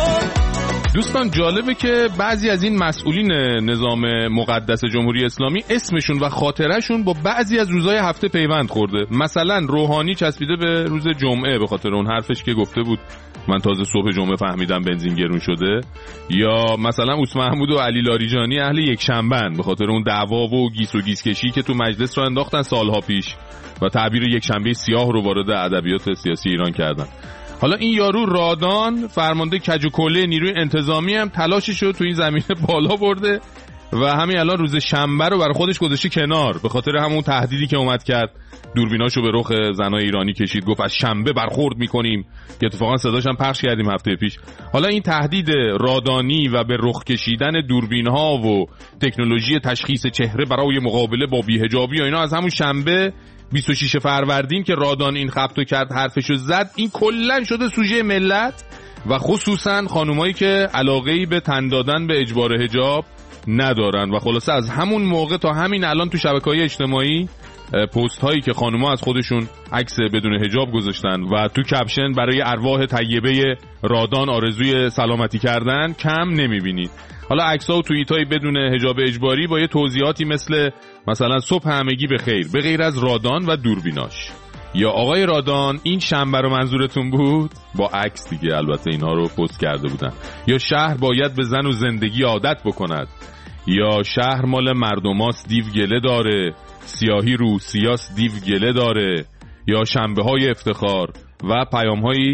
دوستان جالبه که بعضی از این مسئولین نظام مقدس جمهوری اسلامی اسمشون و خاطرشون با بعضی از روزهای هفته پیوند خورده. مثلا روحانی چسبیده به روز جمعه به خاطر اون حرفش که گفته بود من تازه صبح جمعه فهمیدم بنزین گرون شده. یا مثلا اوس محمود و علی لاریجانی اهل یک شنبهن به خاطر اون دعوا و گیس و گیس کشی که تو مجلس را انداختن سالها پیش و تعبیر یک شنبه سیاه رو وارد ادبیات سیاسی ایران کردن. حالا این یارو رادان فرمانده کج و کوله نیروی انتظامی هم تلاشش رو تو این زمینه بالا برده و همین الان روز شنبه رو برای خودش گذاشته کنار به خاطر همون تهدیدی که اومد کرد. دوربیناشو به رخ زنای ایرانی کشید گفت از شنبه برخورد میکنیم که اتفاقا صداش هم پخش کردیم هفته پیش. حالا این تهدید رادانی و به رخ کشیدن دوربین‌ها و تکنولوژی تشخیص چهره برای مقابله با بی‌حجابی و اینا از همون شنبه 26 فروردین که رادان این خبطو کرد حرفشو زد این کلن شده سوژه ملت و خصوصا خانومایی که علاقه‌ای به تن دادن به اجبار حجاب ندارن و خلاصه از همون موقع تا همین الان تو شبکه‌های اجتماعی پست هایی که خانوما از خودشون عکس بدون حجاب گذاشتن و تو کپشن برای ارواح طیبه رادان آرزوی سلامتی کردن کم نمیبینید. حالا عکس‌ها و توییت‌های بدون حجاب اجباری با یه توضیحاتی مثلا صبح همگی به خیر به غیر از رادان و دوربیناش یا آقای رادان این شنبه رو منظورتون بود با عکس دیگه البته اینها رو پست کرده بودن یا شهر باید به زن و زندگی عادت بکند یا شهر مال مردماست دیو گله داره سیاهی رو سیاس دیو گله داره یا شنبه های افتخار و پیام هایی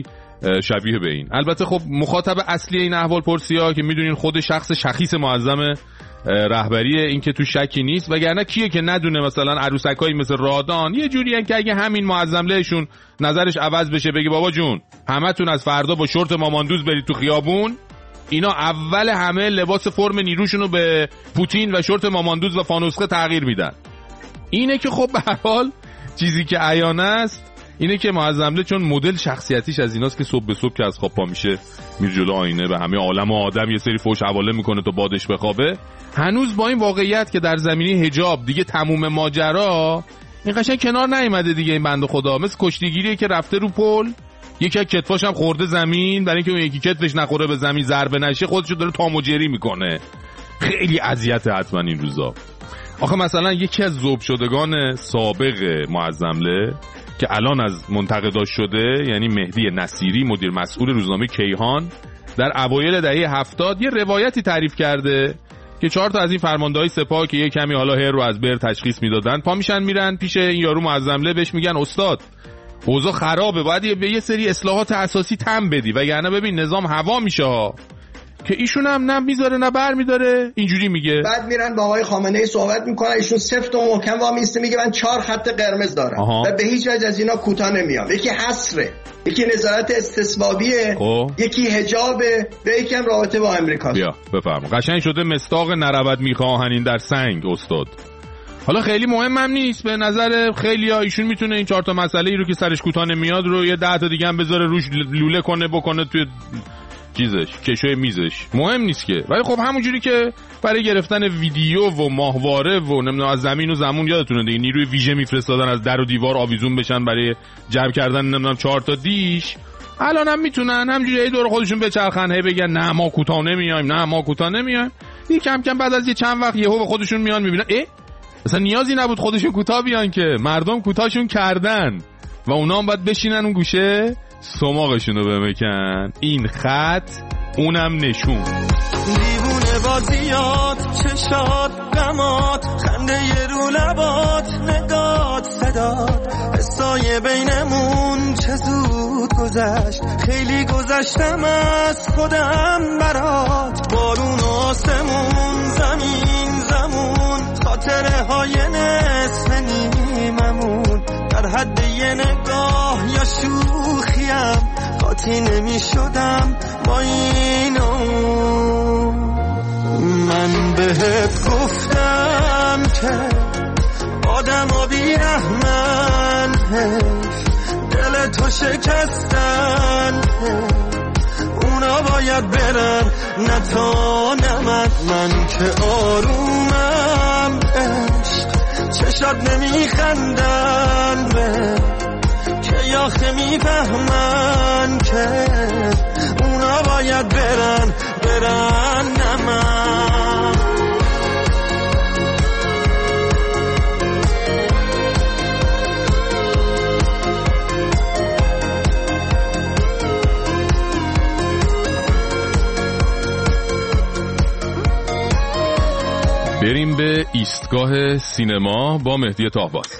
شبیه به این. البته خب مخاطب اصلی این احوال پرسی‌ها که میدونین خود شخص شخیص معظم رهبریه، این که تو شکی نیست. وگرنه کیه که ندونه مثلا عروسکایی مثل رادان یه جوریه که اگه همین معظم لهشون نظرش عوض بشه بگه بابا جون همتون از فردا با شورت ماماندوز برید تو خیابون، اینا اول همه لباس فرم نیروشونو به پوتین و شورت ماماندوز و فانوسخه تغییر میدن. اینه که خب به هر حال چیزی که عیان است اینه که معظم له چون مدل شخصیتیش از ایناست که صبح به صبح که از خواب پا میشه میره جلو آینه به همه عالم و آدم یه سری فوش حواله میکنه تا بادش بخوابه. هنوز با این واقعیت که در زمینه حجاب دیگه تموم ماجرا، این قشنگ کنار نیومده دیگه. این بنده خدا مثل کشتیگیریه که رفته رو پل، یکی از کتفاش هم خورده زمین، برای اینکه اون یکی کتفش نخوره به زمین ضربه نشه خودشو داره تام و جری میکنه. خیلی اذیت حتما این روزا. آخه مثلا یکی از ذوب شدگان سابق معظم له که الان از منتقداش شده، یعنی مهدی نصیری مدیر مسئول روزنامه کیهان، در اوایل دهه 70 یه روایتی تعریف کرده که 4 تا از این فرمانده‌های سپاه که یه کمی حالا هر رو از بر تشخیص میدادن پا میشن میرن پیش این یارو معظم له، بهش میگن استاد اوضاع خرابه، باید به یه سری اصلاحات اساسی تم بدی وگرنه ببین نظام هوا میشه ها. که ایشون هم نه میذاره نه بر میداره، اینجوری میگه.
بعد میرن با آقای خامنه‌ای صحبت میکنن، ایشون سفت و محکم وامیسته میگه من 4 خط قرمز دارم و به هیچ وجه از اینا کوتاه نمیام. یکی حصره، یکی نظارت استثبابیه، یکی حجابه و یکی هم رابطه با امریکا.
بیا بفرما. قشنگ شده مستاق نرود میخواهنین در سنگ استاد. حالا خیلی مهم هم نیست به نظر خیلی‌ها، ایشون میتونه این 4 تا مسئله رو که سرش کوتاه نمیاد رو یه 10 تا دیگه هم بذاره روش لوله کنه بکنه توی چیزش کشوی میزش، مهم نیست که. ولی خب همونجوری که برای گرفتن ویدیو و ماهواره و نمیدونم از زمین و زمون یادتونه دیگه نیروی ویژه میفرستادن از در و دیوار آویزون بشن برای جمع کردن نمیدونم 4 تا دیش، الان هم میتونن همونجوری دور خودشون بچرخن هی بگن نه ما کوتاه نمیایم نه ما کوتاه نمیایم. این کم کم بعد از یه چند وقت یهو به خودشون میان میبینن اصلا نیازی نبود خودشون کوتاه بیان که مردم کوتاهشون کردن و اونا هم باید بشینن اون گوشه سماقشونو بمکن. این خط اونم نشون.
دیوونه بازیات چشات غمات خنده ی رو لبات نگات صدات قصای بینمون چه زود گذشت، خیلی گذشتم از خودم برات. بارون و آسمون زمین زمون خاطره های نصف نیممون در حد یه نگاه یا شوخیم قاطی نمی شدم با اینو. من بهت گفتم که آدم و بیرحمن دل تو شکستن، اونا باید برن نه تا نه من که آرومم عشق چشات نمیخندن به که یاخه میفهمن که اونا باید برن نه من.
بریم به ایستگاه سینما با مهدی طاهباز.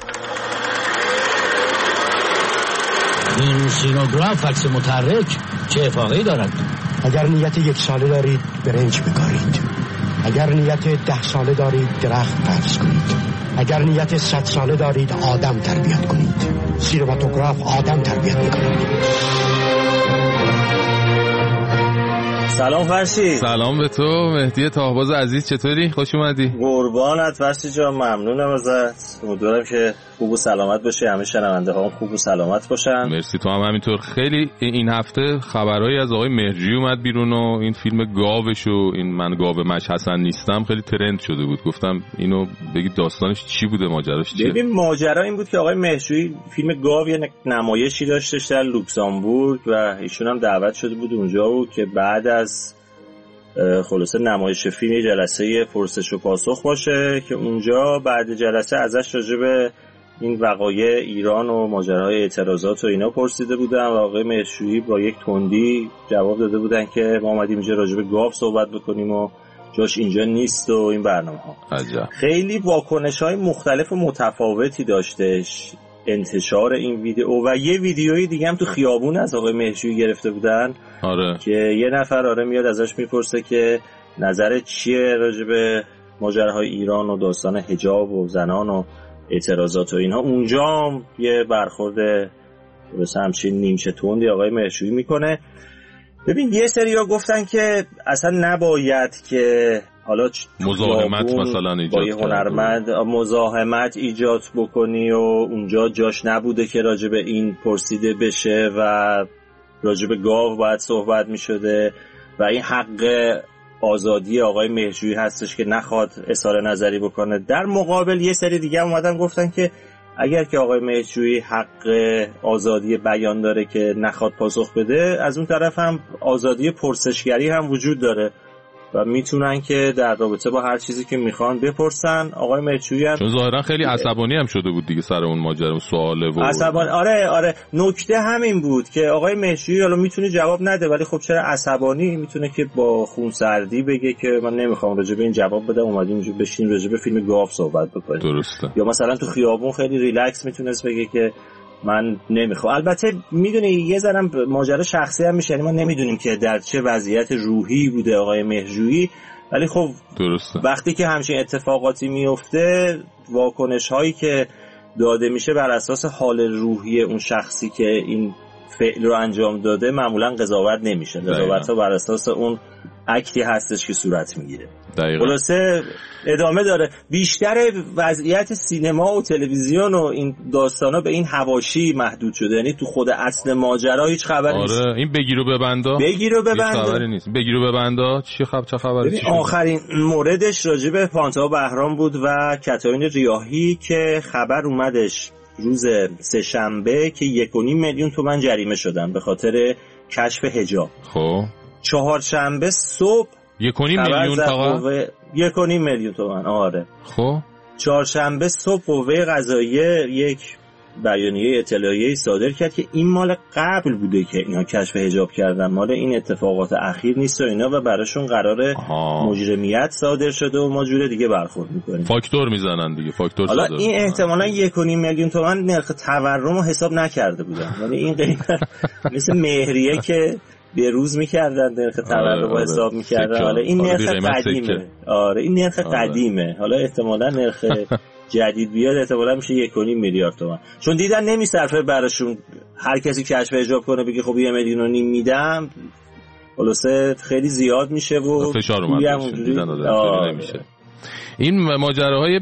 این سینوگراف عکس متحرک چه افاقه‌ای دارد؟
اگر نیت 1 ساله دارید برنج بکارید، اگر نیت 10 ساله دارید درخت فرض کنید، اگر نیت 100 ساله دارید آدم تربیت کنید. سینماتوگراف آدم تربیت می‌کند.
سلام فرشی.
سلام به تو مهدی طاهباز عزیز، چطوری؟ خوش اومدی.
قربانت فرشی جان، ممنونم ازت. امیدوارم که خوب و سلامت باشی، همه شنونده ها خوب و سلامت باشن.
مرسی، تو هم همینطور. خیلی این هفته خبرایی از آقای مهرجویی اومد بیرون و این فیلم گاوش و این من گاو مش حسن نیستم خیلی ترند شده بود. گفتم اینو بگید داستانش چی بوده، ماجراش چیه؟
ببین ماجرا این بود که آقای مهرجویی فیلم گاو یه نمایشی داشتش در لوکزامبورگ و ایشون هم دعوت شده بود اونجا و که بعد از خلاصه نمایش فیلم جلسه پرسش و پاسخ باشه که اونجا بعد جلسه ازش راجع به این وقایع ایران و ماجراهای اعتراضات و اینا پرسیده بودن و آقای مهرجویی با یک تندی جواب داده بودن که ما اومدیم اینجا راجع به گاو صحبت بکنیم و جاش اینجا نیست و این برنامه‌ها.
عجب.
خیلی واکنش‌های مختلف و متفاوتی داشتش. انتشار این ویدیو و یه ویدیوی دیگه هم تو خیابون از آقای مهرجویی گرفته بودن.
آره.
که یه نفر میاد ازش میپرسه که نظرت چیه راجع به ماجراهای ایران و داستان حجاب و زنان و اعتراضات و اینها. اونجا یه برخورد درست همچین نیمچه تندی آقای مهرجویی میکنه. ببین یه سریا گفتن که اصلا نباید که حالا
مزاحمت مثلا ایجاد
با یه هنرمند مزاحمت ایجاد بکنی و اونجا جاش نبوده که راجب این پرسیده بشه و راجب گاو باید صحبت می شده و این حق آزادی آقای مهرجویی هستش که نخواد اظهار نظری بکنه. در مقابل یه سری دیگه هم اومدن گفتن که اگر که آقای مهرجویی حق آزادی بیان داره که نخواد پاسخ بده، از اون طرف هم آزادی پرسشگری هم وجود داره و میتونن که در رابطه با هر چیزی که میخوان بپرسن. آقای مهرجویی هم
چون ظاهرا خیلی عصبانی هم شده بود دیگه سر اون ماجرا سواله و
عصبانی. آره نکته همین بود که آقای مهرجویی حالا میتونه جواب نده ولی خب چرا عصبانی؟ میتونه که با خونسردی بگه که من نمیخوام راجع به این جواب بدم، اومدیم اینجا بشین راجع به فیلم گاو صحبت بکنیم.
درسته.
یا مثلا تو خیابون خیلی ریلکس میتونست بگه که من نمیخوام. البته میدونی یه ذره ماجرا شخصی هم میشه، ما نمیدونیم که در چه وضعیت روحی بوده آقای مهرجویی، ولی خب
درسته
وقتی که همچین اتفاقاتی میفته واکنش هایی که داده میشه بر اساس حال روحی اون شخصی که این فعل رو انجام داده معمولا قضاوت نمیشه. قضاوت ها بر اساس اون اکتی هستش که صورت میگیره. خلاصه ادامه داره. بیشتر وضعیت سینما و تلویزیون و این داستانا به این حواشی محدود شده، یعنی تو خود اصل ماجرا هیچ خبری نیست.
آره این بگیرو ببندا خبری نیست. بگیرو ببندا چه خبری؟
آخرین موردش راجع به پانتا بهرام بود و کتایون ریاحی که خبر اومدش روز سه‌شنبه که 1.5 میلیون تومان جریمه شدن به خاطر کشف حجاب.
خب
چهارشنبه صبح
1.5 میلیون تومان
1.5 میلیون تومان. آره
خب
چهارشنبه صبح قوه قضاییه یک بیانیه اطلاعیه‌ای صادر کرد که این مال قبل بوده که اینا کشف حجاب کردن، مال این اتفاقات اخیر نیست و اینا و براشون قراره مجرمیت صادر شده و ما جور دیگه برخورد میکنیم.
فاکتور میزنن دیگه، فاکتور
حالا این احتمالاً 1.5 میلیون تومان نرخ تورم رو حساب نکرده بودن، یعنی این قیمت مثل مهریه که به روز میکردن نرخ تورم رو حساب میکردن. حالا این نرخ قدیمه. آره این نرخ قدیمه. حالا احتمالاً نرخ جدید بیاد احتمالاً میشه 1.5 میلیارد تومان، چون دیدن نمیصرفه براشون هر کسی کشف حجاب کنه بگه خب 1.5 میلیون نمیدم، خلاصه خیلی زیاد میشه و
فشار اومده نمیشه. این ماجراهای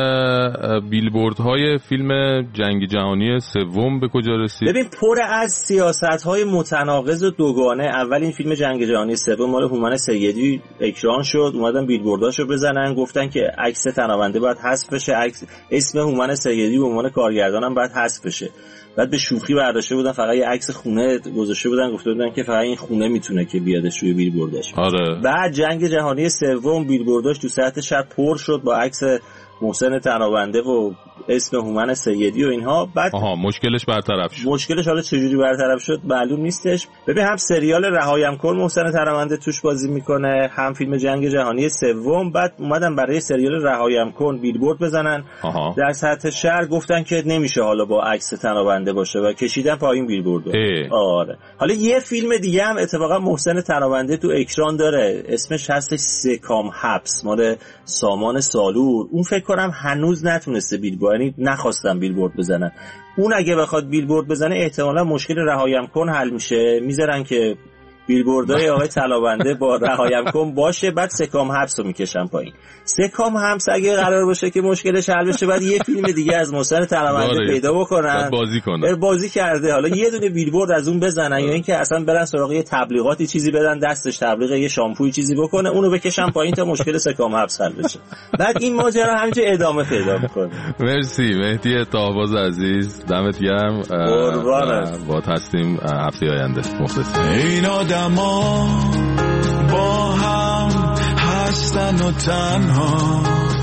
بیلبوردهای فیلم جنگ جهانی سوم به کجا رسید؟
ببین پر از سیاست‌های متناقض و دوگانه. اول این فیلم جنگ جهانی سوم مال هومن سیدی اکران شد، اومدن بیلبورداشو بزنن، گفتن که عکس تنابنده باید حذف بشه، اسم هومن سیدی به عنوان کارگردانم باید حذف بشه. بعد به شوخی برداشته بودن فقط یه عکس خونه گذاشته بودن، گفته بودن که فقط این خونه میتونه که بیادش روی بیلبوردش.
آره.
بعد جنگ جهانی سوم بیلبورداش تو سطح شهر پر شد با عکس محسن تنابنده و اسم هومن سیدی و اینها. بعد
مشکلش برطرف شد.
مشکلش حالا چجوری برطرف شد معلوم نیستش. ببین هم سریال رهایم کن محسن تنابنده توش بازی میکنه، هم فیلم جنگ جهانی سوم. بعد اومدن برای سریال رهایم کن بیلبورد بزنن در سطح شهر، گفتن که نمیشه حالا با عکس تنابنده باشه و کشیدن پایین بیلبوردو. آره حالا یه فیلم دیگه هم اتفاقا محسن تنابنده تو اکران داره، اسمش هستش سکام حبس، مال سامان سالور. اون فکر کنم هنوز نتونسته بیلبورد، یعنی نخواستم بیلبورد بزنن. اون اگه بخواد بیلبورد بزنه احتمالا مشکل رهایم کن حل میشه، میذارن که بیلبوردهای آقای طلابنده با رهایم کن باشه، بعد سکام حبس رو میکشن پایین. سکام حبس اگه قرار باشه که مشکلش حل بشه بعد یه فیلم دیگه از محسن طلابنده پیدا بکنن بازی کرده، حالا یه دونه بیلبورد از اون بزنن یا اینکه اصلا برن سراغ یه تبلیغاتی چیزی بدن دستش، تبلیغ یه شامپوی چیزی بکنه، اونو بکشن پایین تا مشکل سکام حبس حل بشه. بعد این ماجرا همینجا ادامه پیدا میکنه.
مرسی مهدی طاهباز عزیز، دمت گرم. با هستیم هفته آینده. مخلصیم.
آدما با هم هستن و تنها،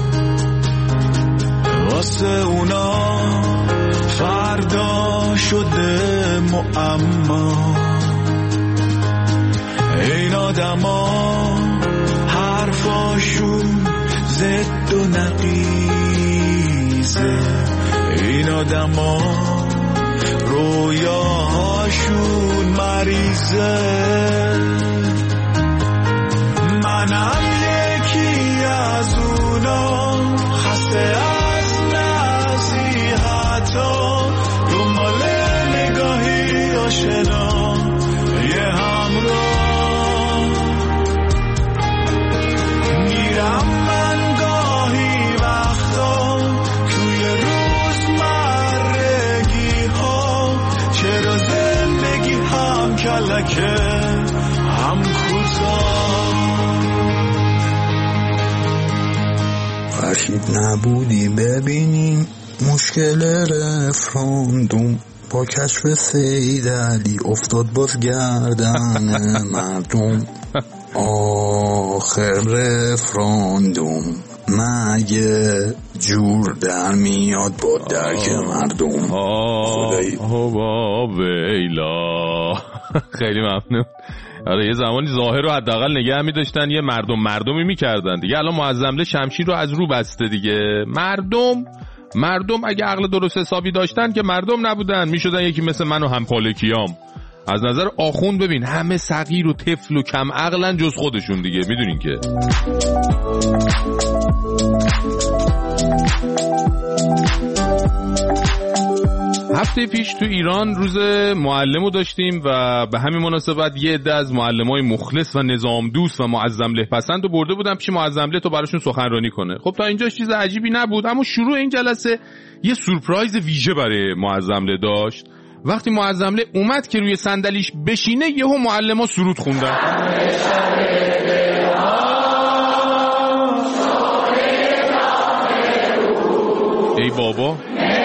واسه اونا فردا شده معما. این آدما حرفاشون زد و نقیزه، این آدما رویاهاشون مریضه، منم یکی از اونا، خسته از نصیحتا، دنبال نگاهی آشنا، یه همراه میرم من گاهی وقتا توی روزمرگی ها، چرا زندگی هم کلکه هم کوتاه.
فرشید نبودی ببینیم مشکل رفراندوم، با کشف سید علی افتاد باز گردن مردم. آخر رفراندوم مگه جور در میاد با درک مردم.
خدایی ویلا. خیلی ممنون. آره یه زمانی ظاهر رو حداقل نگه می‌داشتن، یه مردمی می‌کردن دیگه. الان معظمله شمشیر رو از رو بسته دیگه. مردم اگه عقل درست حسابی داشتن که مردم نبودن، میشدن یکی مثل من و همپالکیام. از نظر آخوند ببین همه صغیر و طفل و کم عقلن جز خودشون دیگه، میدونین که. هفته پیش تو ایران روز معلمو داشتیم و به همین مناسبت یه عده از معلمای مخلص و نظام دوست و معظمله پسند رو برده بودم پیش معظمله تا براشون سخنرانی کنه. خب تا اینجاش چیز عجیبی نبود، اما شروع این جلسه یه سورپرایز ویژه برای معظمله داشت. وقتی معظمله اومد که روی صندلیش بشینه، یهو معلما سرود خوندن. ای بابا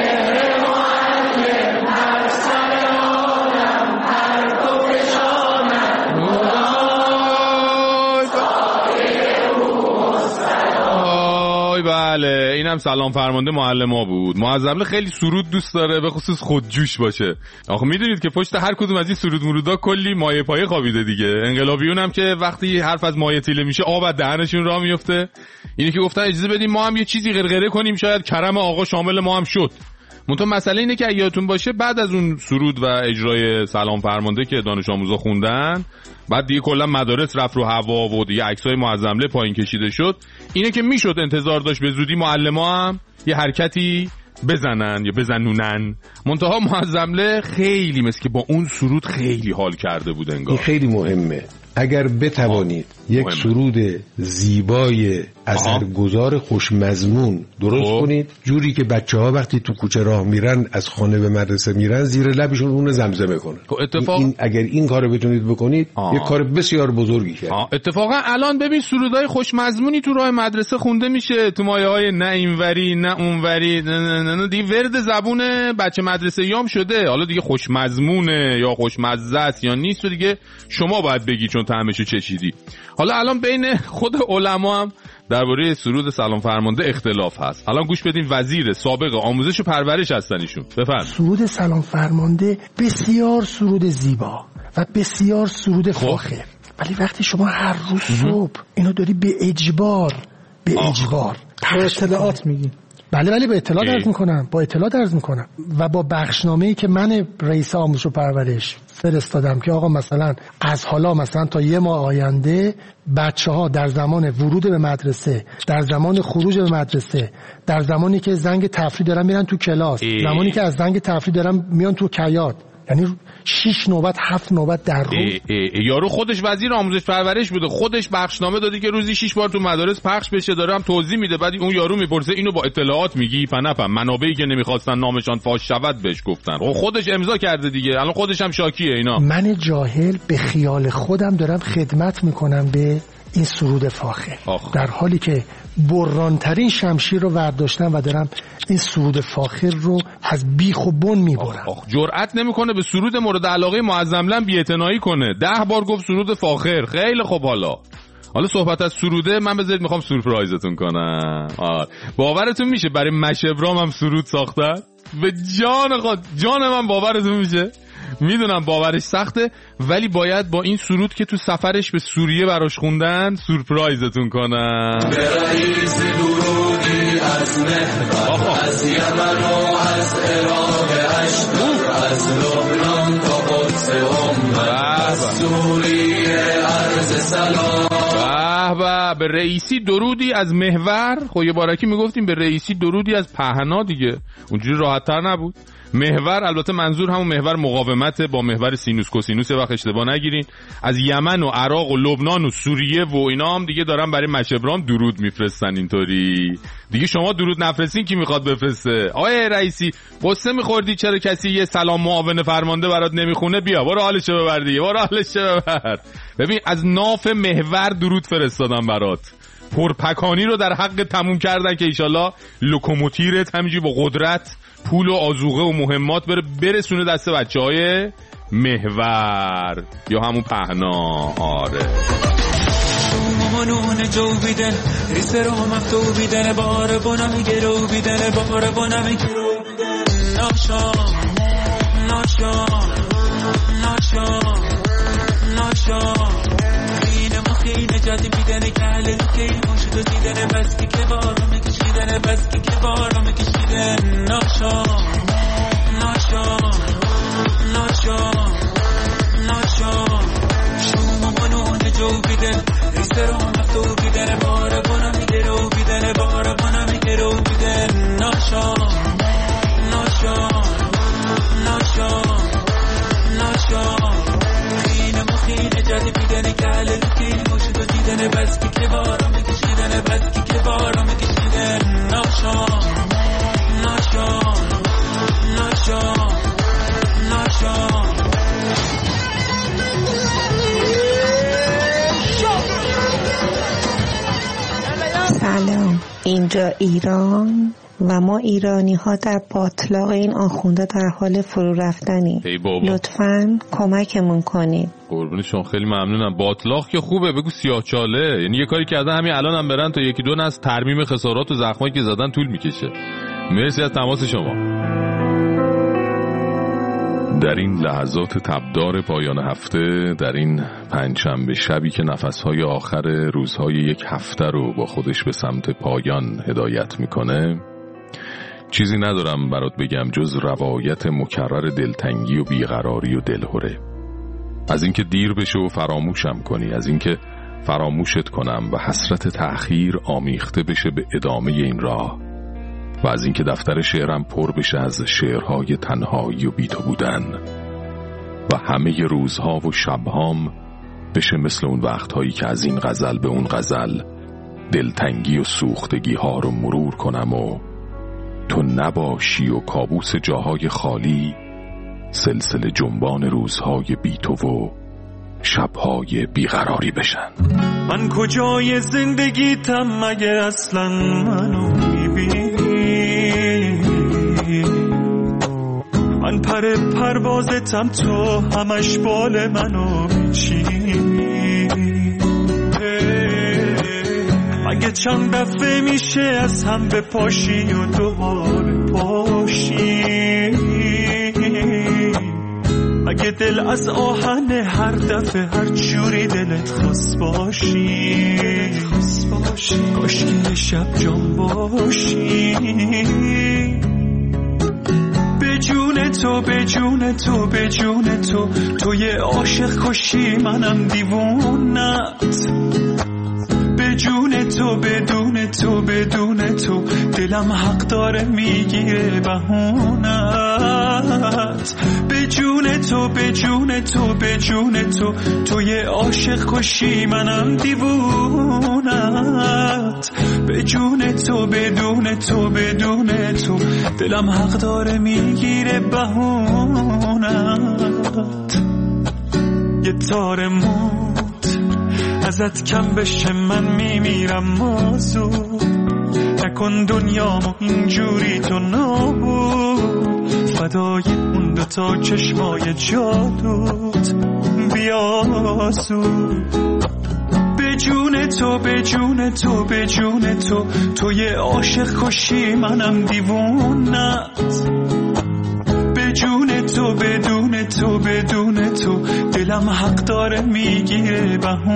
بله، اینم سلام فرمانده معلما بود. معظمله خیلی سرود دوست داره، به خصوص خودجوش باشه. آخه میدونید که پشت هر کدوم از این سرود مرودا کلی مایه پایه خوابیده دیگه. انقلابیون هم که وقتی حرف از مایه تیله میشه آب از دهنشون راه میفته. اینی که گفتن اجازه بدیم ما هم یه چیزی غرغره کنیم، شاید کرم آقا شامل ما هم شد. منتها مسئله اینه که یادتون باشه بعد از اون سرود و اجرای سلام فرمانده که دانش آموزا خوندن، بعد دیگه کلا مدارس رفت رو هوا و دیگه عکسای معظمله پایین کشیده شد. اینه که میشد انتظار داشت به زودی معلما هم یه حرکتی بزنن یا بزنونن. منتها معظمله خیلی مثل که با اون سرود خیلی حال کرده بود انگار.
این خیلی مهمه. اگر بتوانید یک سرود زیبای اثرگذار خوشمضمون درست کنید، جوری که بچه‌ها وقتی تو کوچه راه میرن از خانه به مدرسه میرن زیر لبشون اون زمزمه کنن، اگر این کارو بتونید بکنید یک کار بسیار بزرگی کرد.
اتفاقا الان ببین سرودای خوشمضمونی تو راه مدرسه خونده میشه، تو مایه‌های نه اینوری نه اونوری، نه دیگه ورد زبون بچه مدرسه‌یام شده. حالا دیگه خوشمضمونه یا خوشمزه است یا نیست و دیگه شما باید بگی چون طعمشو چشیدی. حالا الان بین خود علما هم درباره سرود سلام فرمانده اختلاف هست. الان گوش بدین وزیر سابق آموزش و پرورش هستن ایشون. بفرمایید.
سرود سلام فرمانده بسیار سرود زیبا و بسیار سرود فاخر، ولی وقتی شما هر روز صبح اینو داری به اجبار اطلاعات میگی. بله به اطلاعات عرض میکنم و با بخشنامه‌ای که من رئیس آموزش و پرورش فرستادم که آقا مثلا از حالا مثلا تا یه ماه آینده بچه‌ها در زمان ورود به مدرسه، در زمان خروج به مدرسه، در زمانی که زنگ تفریح دارن میرن تو کلاس، زمانی که از زنگ تفریح دارن میان تو کیاد، یعنی 6 نوبت 7 نوبت در روز.
یارو خودش وزیر آموزش پرورش بوده، خودش بخشنامه داده که روزی 6 بار تو مدارس پخش بشه، داره هم توضیح میده. بعد اون یارو میپرسه اینو با اطلاعات میگی؟ پنپم منابعی که نمیخواستن نامشان فاش شود بهش گفتن. خودش امضا کرده دیگه، الان خودش هم شاکیه اینا. من
جاهل به خیال خودم دارم خدمت میکنم به این سرود فاخر، در حالی که برانترین شمشیر رو ورداشتم و دارم این سرود فاخر رو از بیخ و بن میبرم.
جرأت نمیکنه به سرود مورد علاقه معظملن بی‌اعتنایی کنه. 10 بار گفت سرود فاخر. خیلی خوب. حالا صحبت از سروده، من بذارید میخوام سورپرایزتون کنم. باورتون میشه برای مشبرام هم سرود ساختن؟ به جان من باورتون میشه؟ میدونم باورش سخته، ولی باید با این سرود که تو سفرش به سوریه براش خوندن سورپرایزتون کنم.
به رئیس درودی از مهر، از یمن و از
و به رئیسی درودی از محور. خب یه بارکی میگفتیم به رئیسی درودی از پهنا دیگه، اونجوری راحت تر نبود. محور البته منظور همون محور مقاومت با محور سینوس کوسینوس، وقت اشتباه نگیرین. از یمن و عراق و لبنان و سوریه و اینا هم دیگه دارن برای مشبرام درود میفرستن. اینطوری دیگه شما درود نفرستین کی میخواد بفرسته؟ آقای رئیسی قصه میخوردی چرا کسی یه سلام معاون فرمانده برات نمیخونه؟ بیا برو حالشو ببر دیگه، برو حالشو ببر. ببین از ناف محور درود فرستادم برات، پرپکانی رو در حق تموم کردن که ایشالله لوکوموتیرت همینجوری با قدرت پول و آذوقه و مهمات برسونه دست بچهای محور یا همون پهنا. آره
مانون جو بیدن ریسر و مفتو بیدن بار بونم گرو بیدن بار بونم گرو بیدن ناشام ناشام ناشام ناشام این مخین جدی بیدن گله که موشو دیدن بس که بارم کشیدن بس که بارم کشیدن ناشام ناشام ناشام ناشام شما مانون جو بیدن ریسر و مفتو بیدن بار بونم گرو بیدن بار بونم گرو بیدن ناشام ناشام ناشام ناشام این مخین جدی بیدن گله که موشو دیدن بس که بارم کشیدن بس که بارم کشیدن ناشام ناشام ناشام ناشام.
سلام، اینجا ایران و ما ایرانی ها در باطلاق این آخونده در حال فرو رفتنیم. لطفاً کمکمون کنید.
قربون شما، خیلی ممنونم. باطلاق که خوبه، بگو سیاهچاله. یعنی یه کاری کردن همین الان هم برن تا یکی دو نسل ترمیم خسارات و زخمایی که زدن طول میکشه. مرسی از تماس شما. در این لحظات تبدار پایان هفته، در این پنجشنبه شبی که نفسهای آخر روزهای یک هفته رو با خودش به سمت پایان هدایت میکنه، چیزی ندارم برات بگم جز روایت مکرر دلتنگی و بیقراری و دلهره. از اینکه دیر بشه و فراموشم کنی، از اینکه فراموشت کنم و حسرت تأخیر آمیخته بشه به ادامه این راه، و از اینکه دفتر شعرم پر بشه از شعرهای تنهایی و بی‌تو بودن و همه روزها و شبهام بشه مثل اون وقتهایی که از این غزل به اون غزل دلتنگی و سوختگی ها رو مرور کنم و تو نباشی و کابوس جاهای خالی سلسله جنبان روزهای بی‌تو و شبهای بیقراری بشن.
من کجای زندگیتم مگه اصلا منو میبینی؟ من پروازتم تو همش بال منو میچینی. مگه چند دفعه میشه از هم بپاشی و دوباره پاشی؟ مگه دل از آهن هر دفعه هر جوری دلت خواست باشی؟ کاش که شب جان باشی. به جون تو به جون تو به جون تو، تو یه عاشق کشی منم دیوونت. به جون تو بدون تو بدون تو، دلم حق داره میگیره بهونت. به جون تو به جون تو به جون تو، تو یه عاشق کشی منم دیوونت. به جون تو بدون تو بدون تو، دلم حق داره میگیره بهونت. یه تار موت ازت کم بشه من میمیرم مازو، نکن دنیامو اینجوری تو نابود. فدای اون دوتا چشمای جادوت بیا زود. به جون تو به جون تو به جون تو، تو یه عاشق کشی منم دیوونت. به جون تو بدون تو بدون تو، دلم حق داره میگیره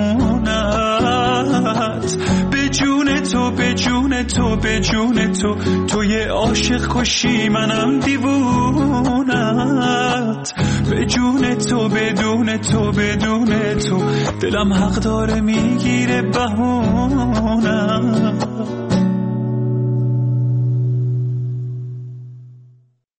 بهونت. به جون تو به جون تو به جون تو، تو یه عاشق کشی منم دیوونت. به جون تو بدون تو بدون تو دلم حق داره میگیره بهونم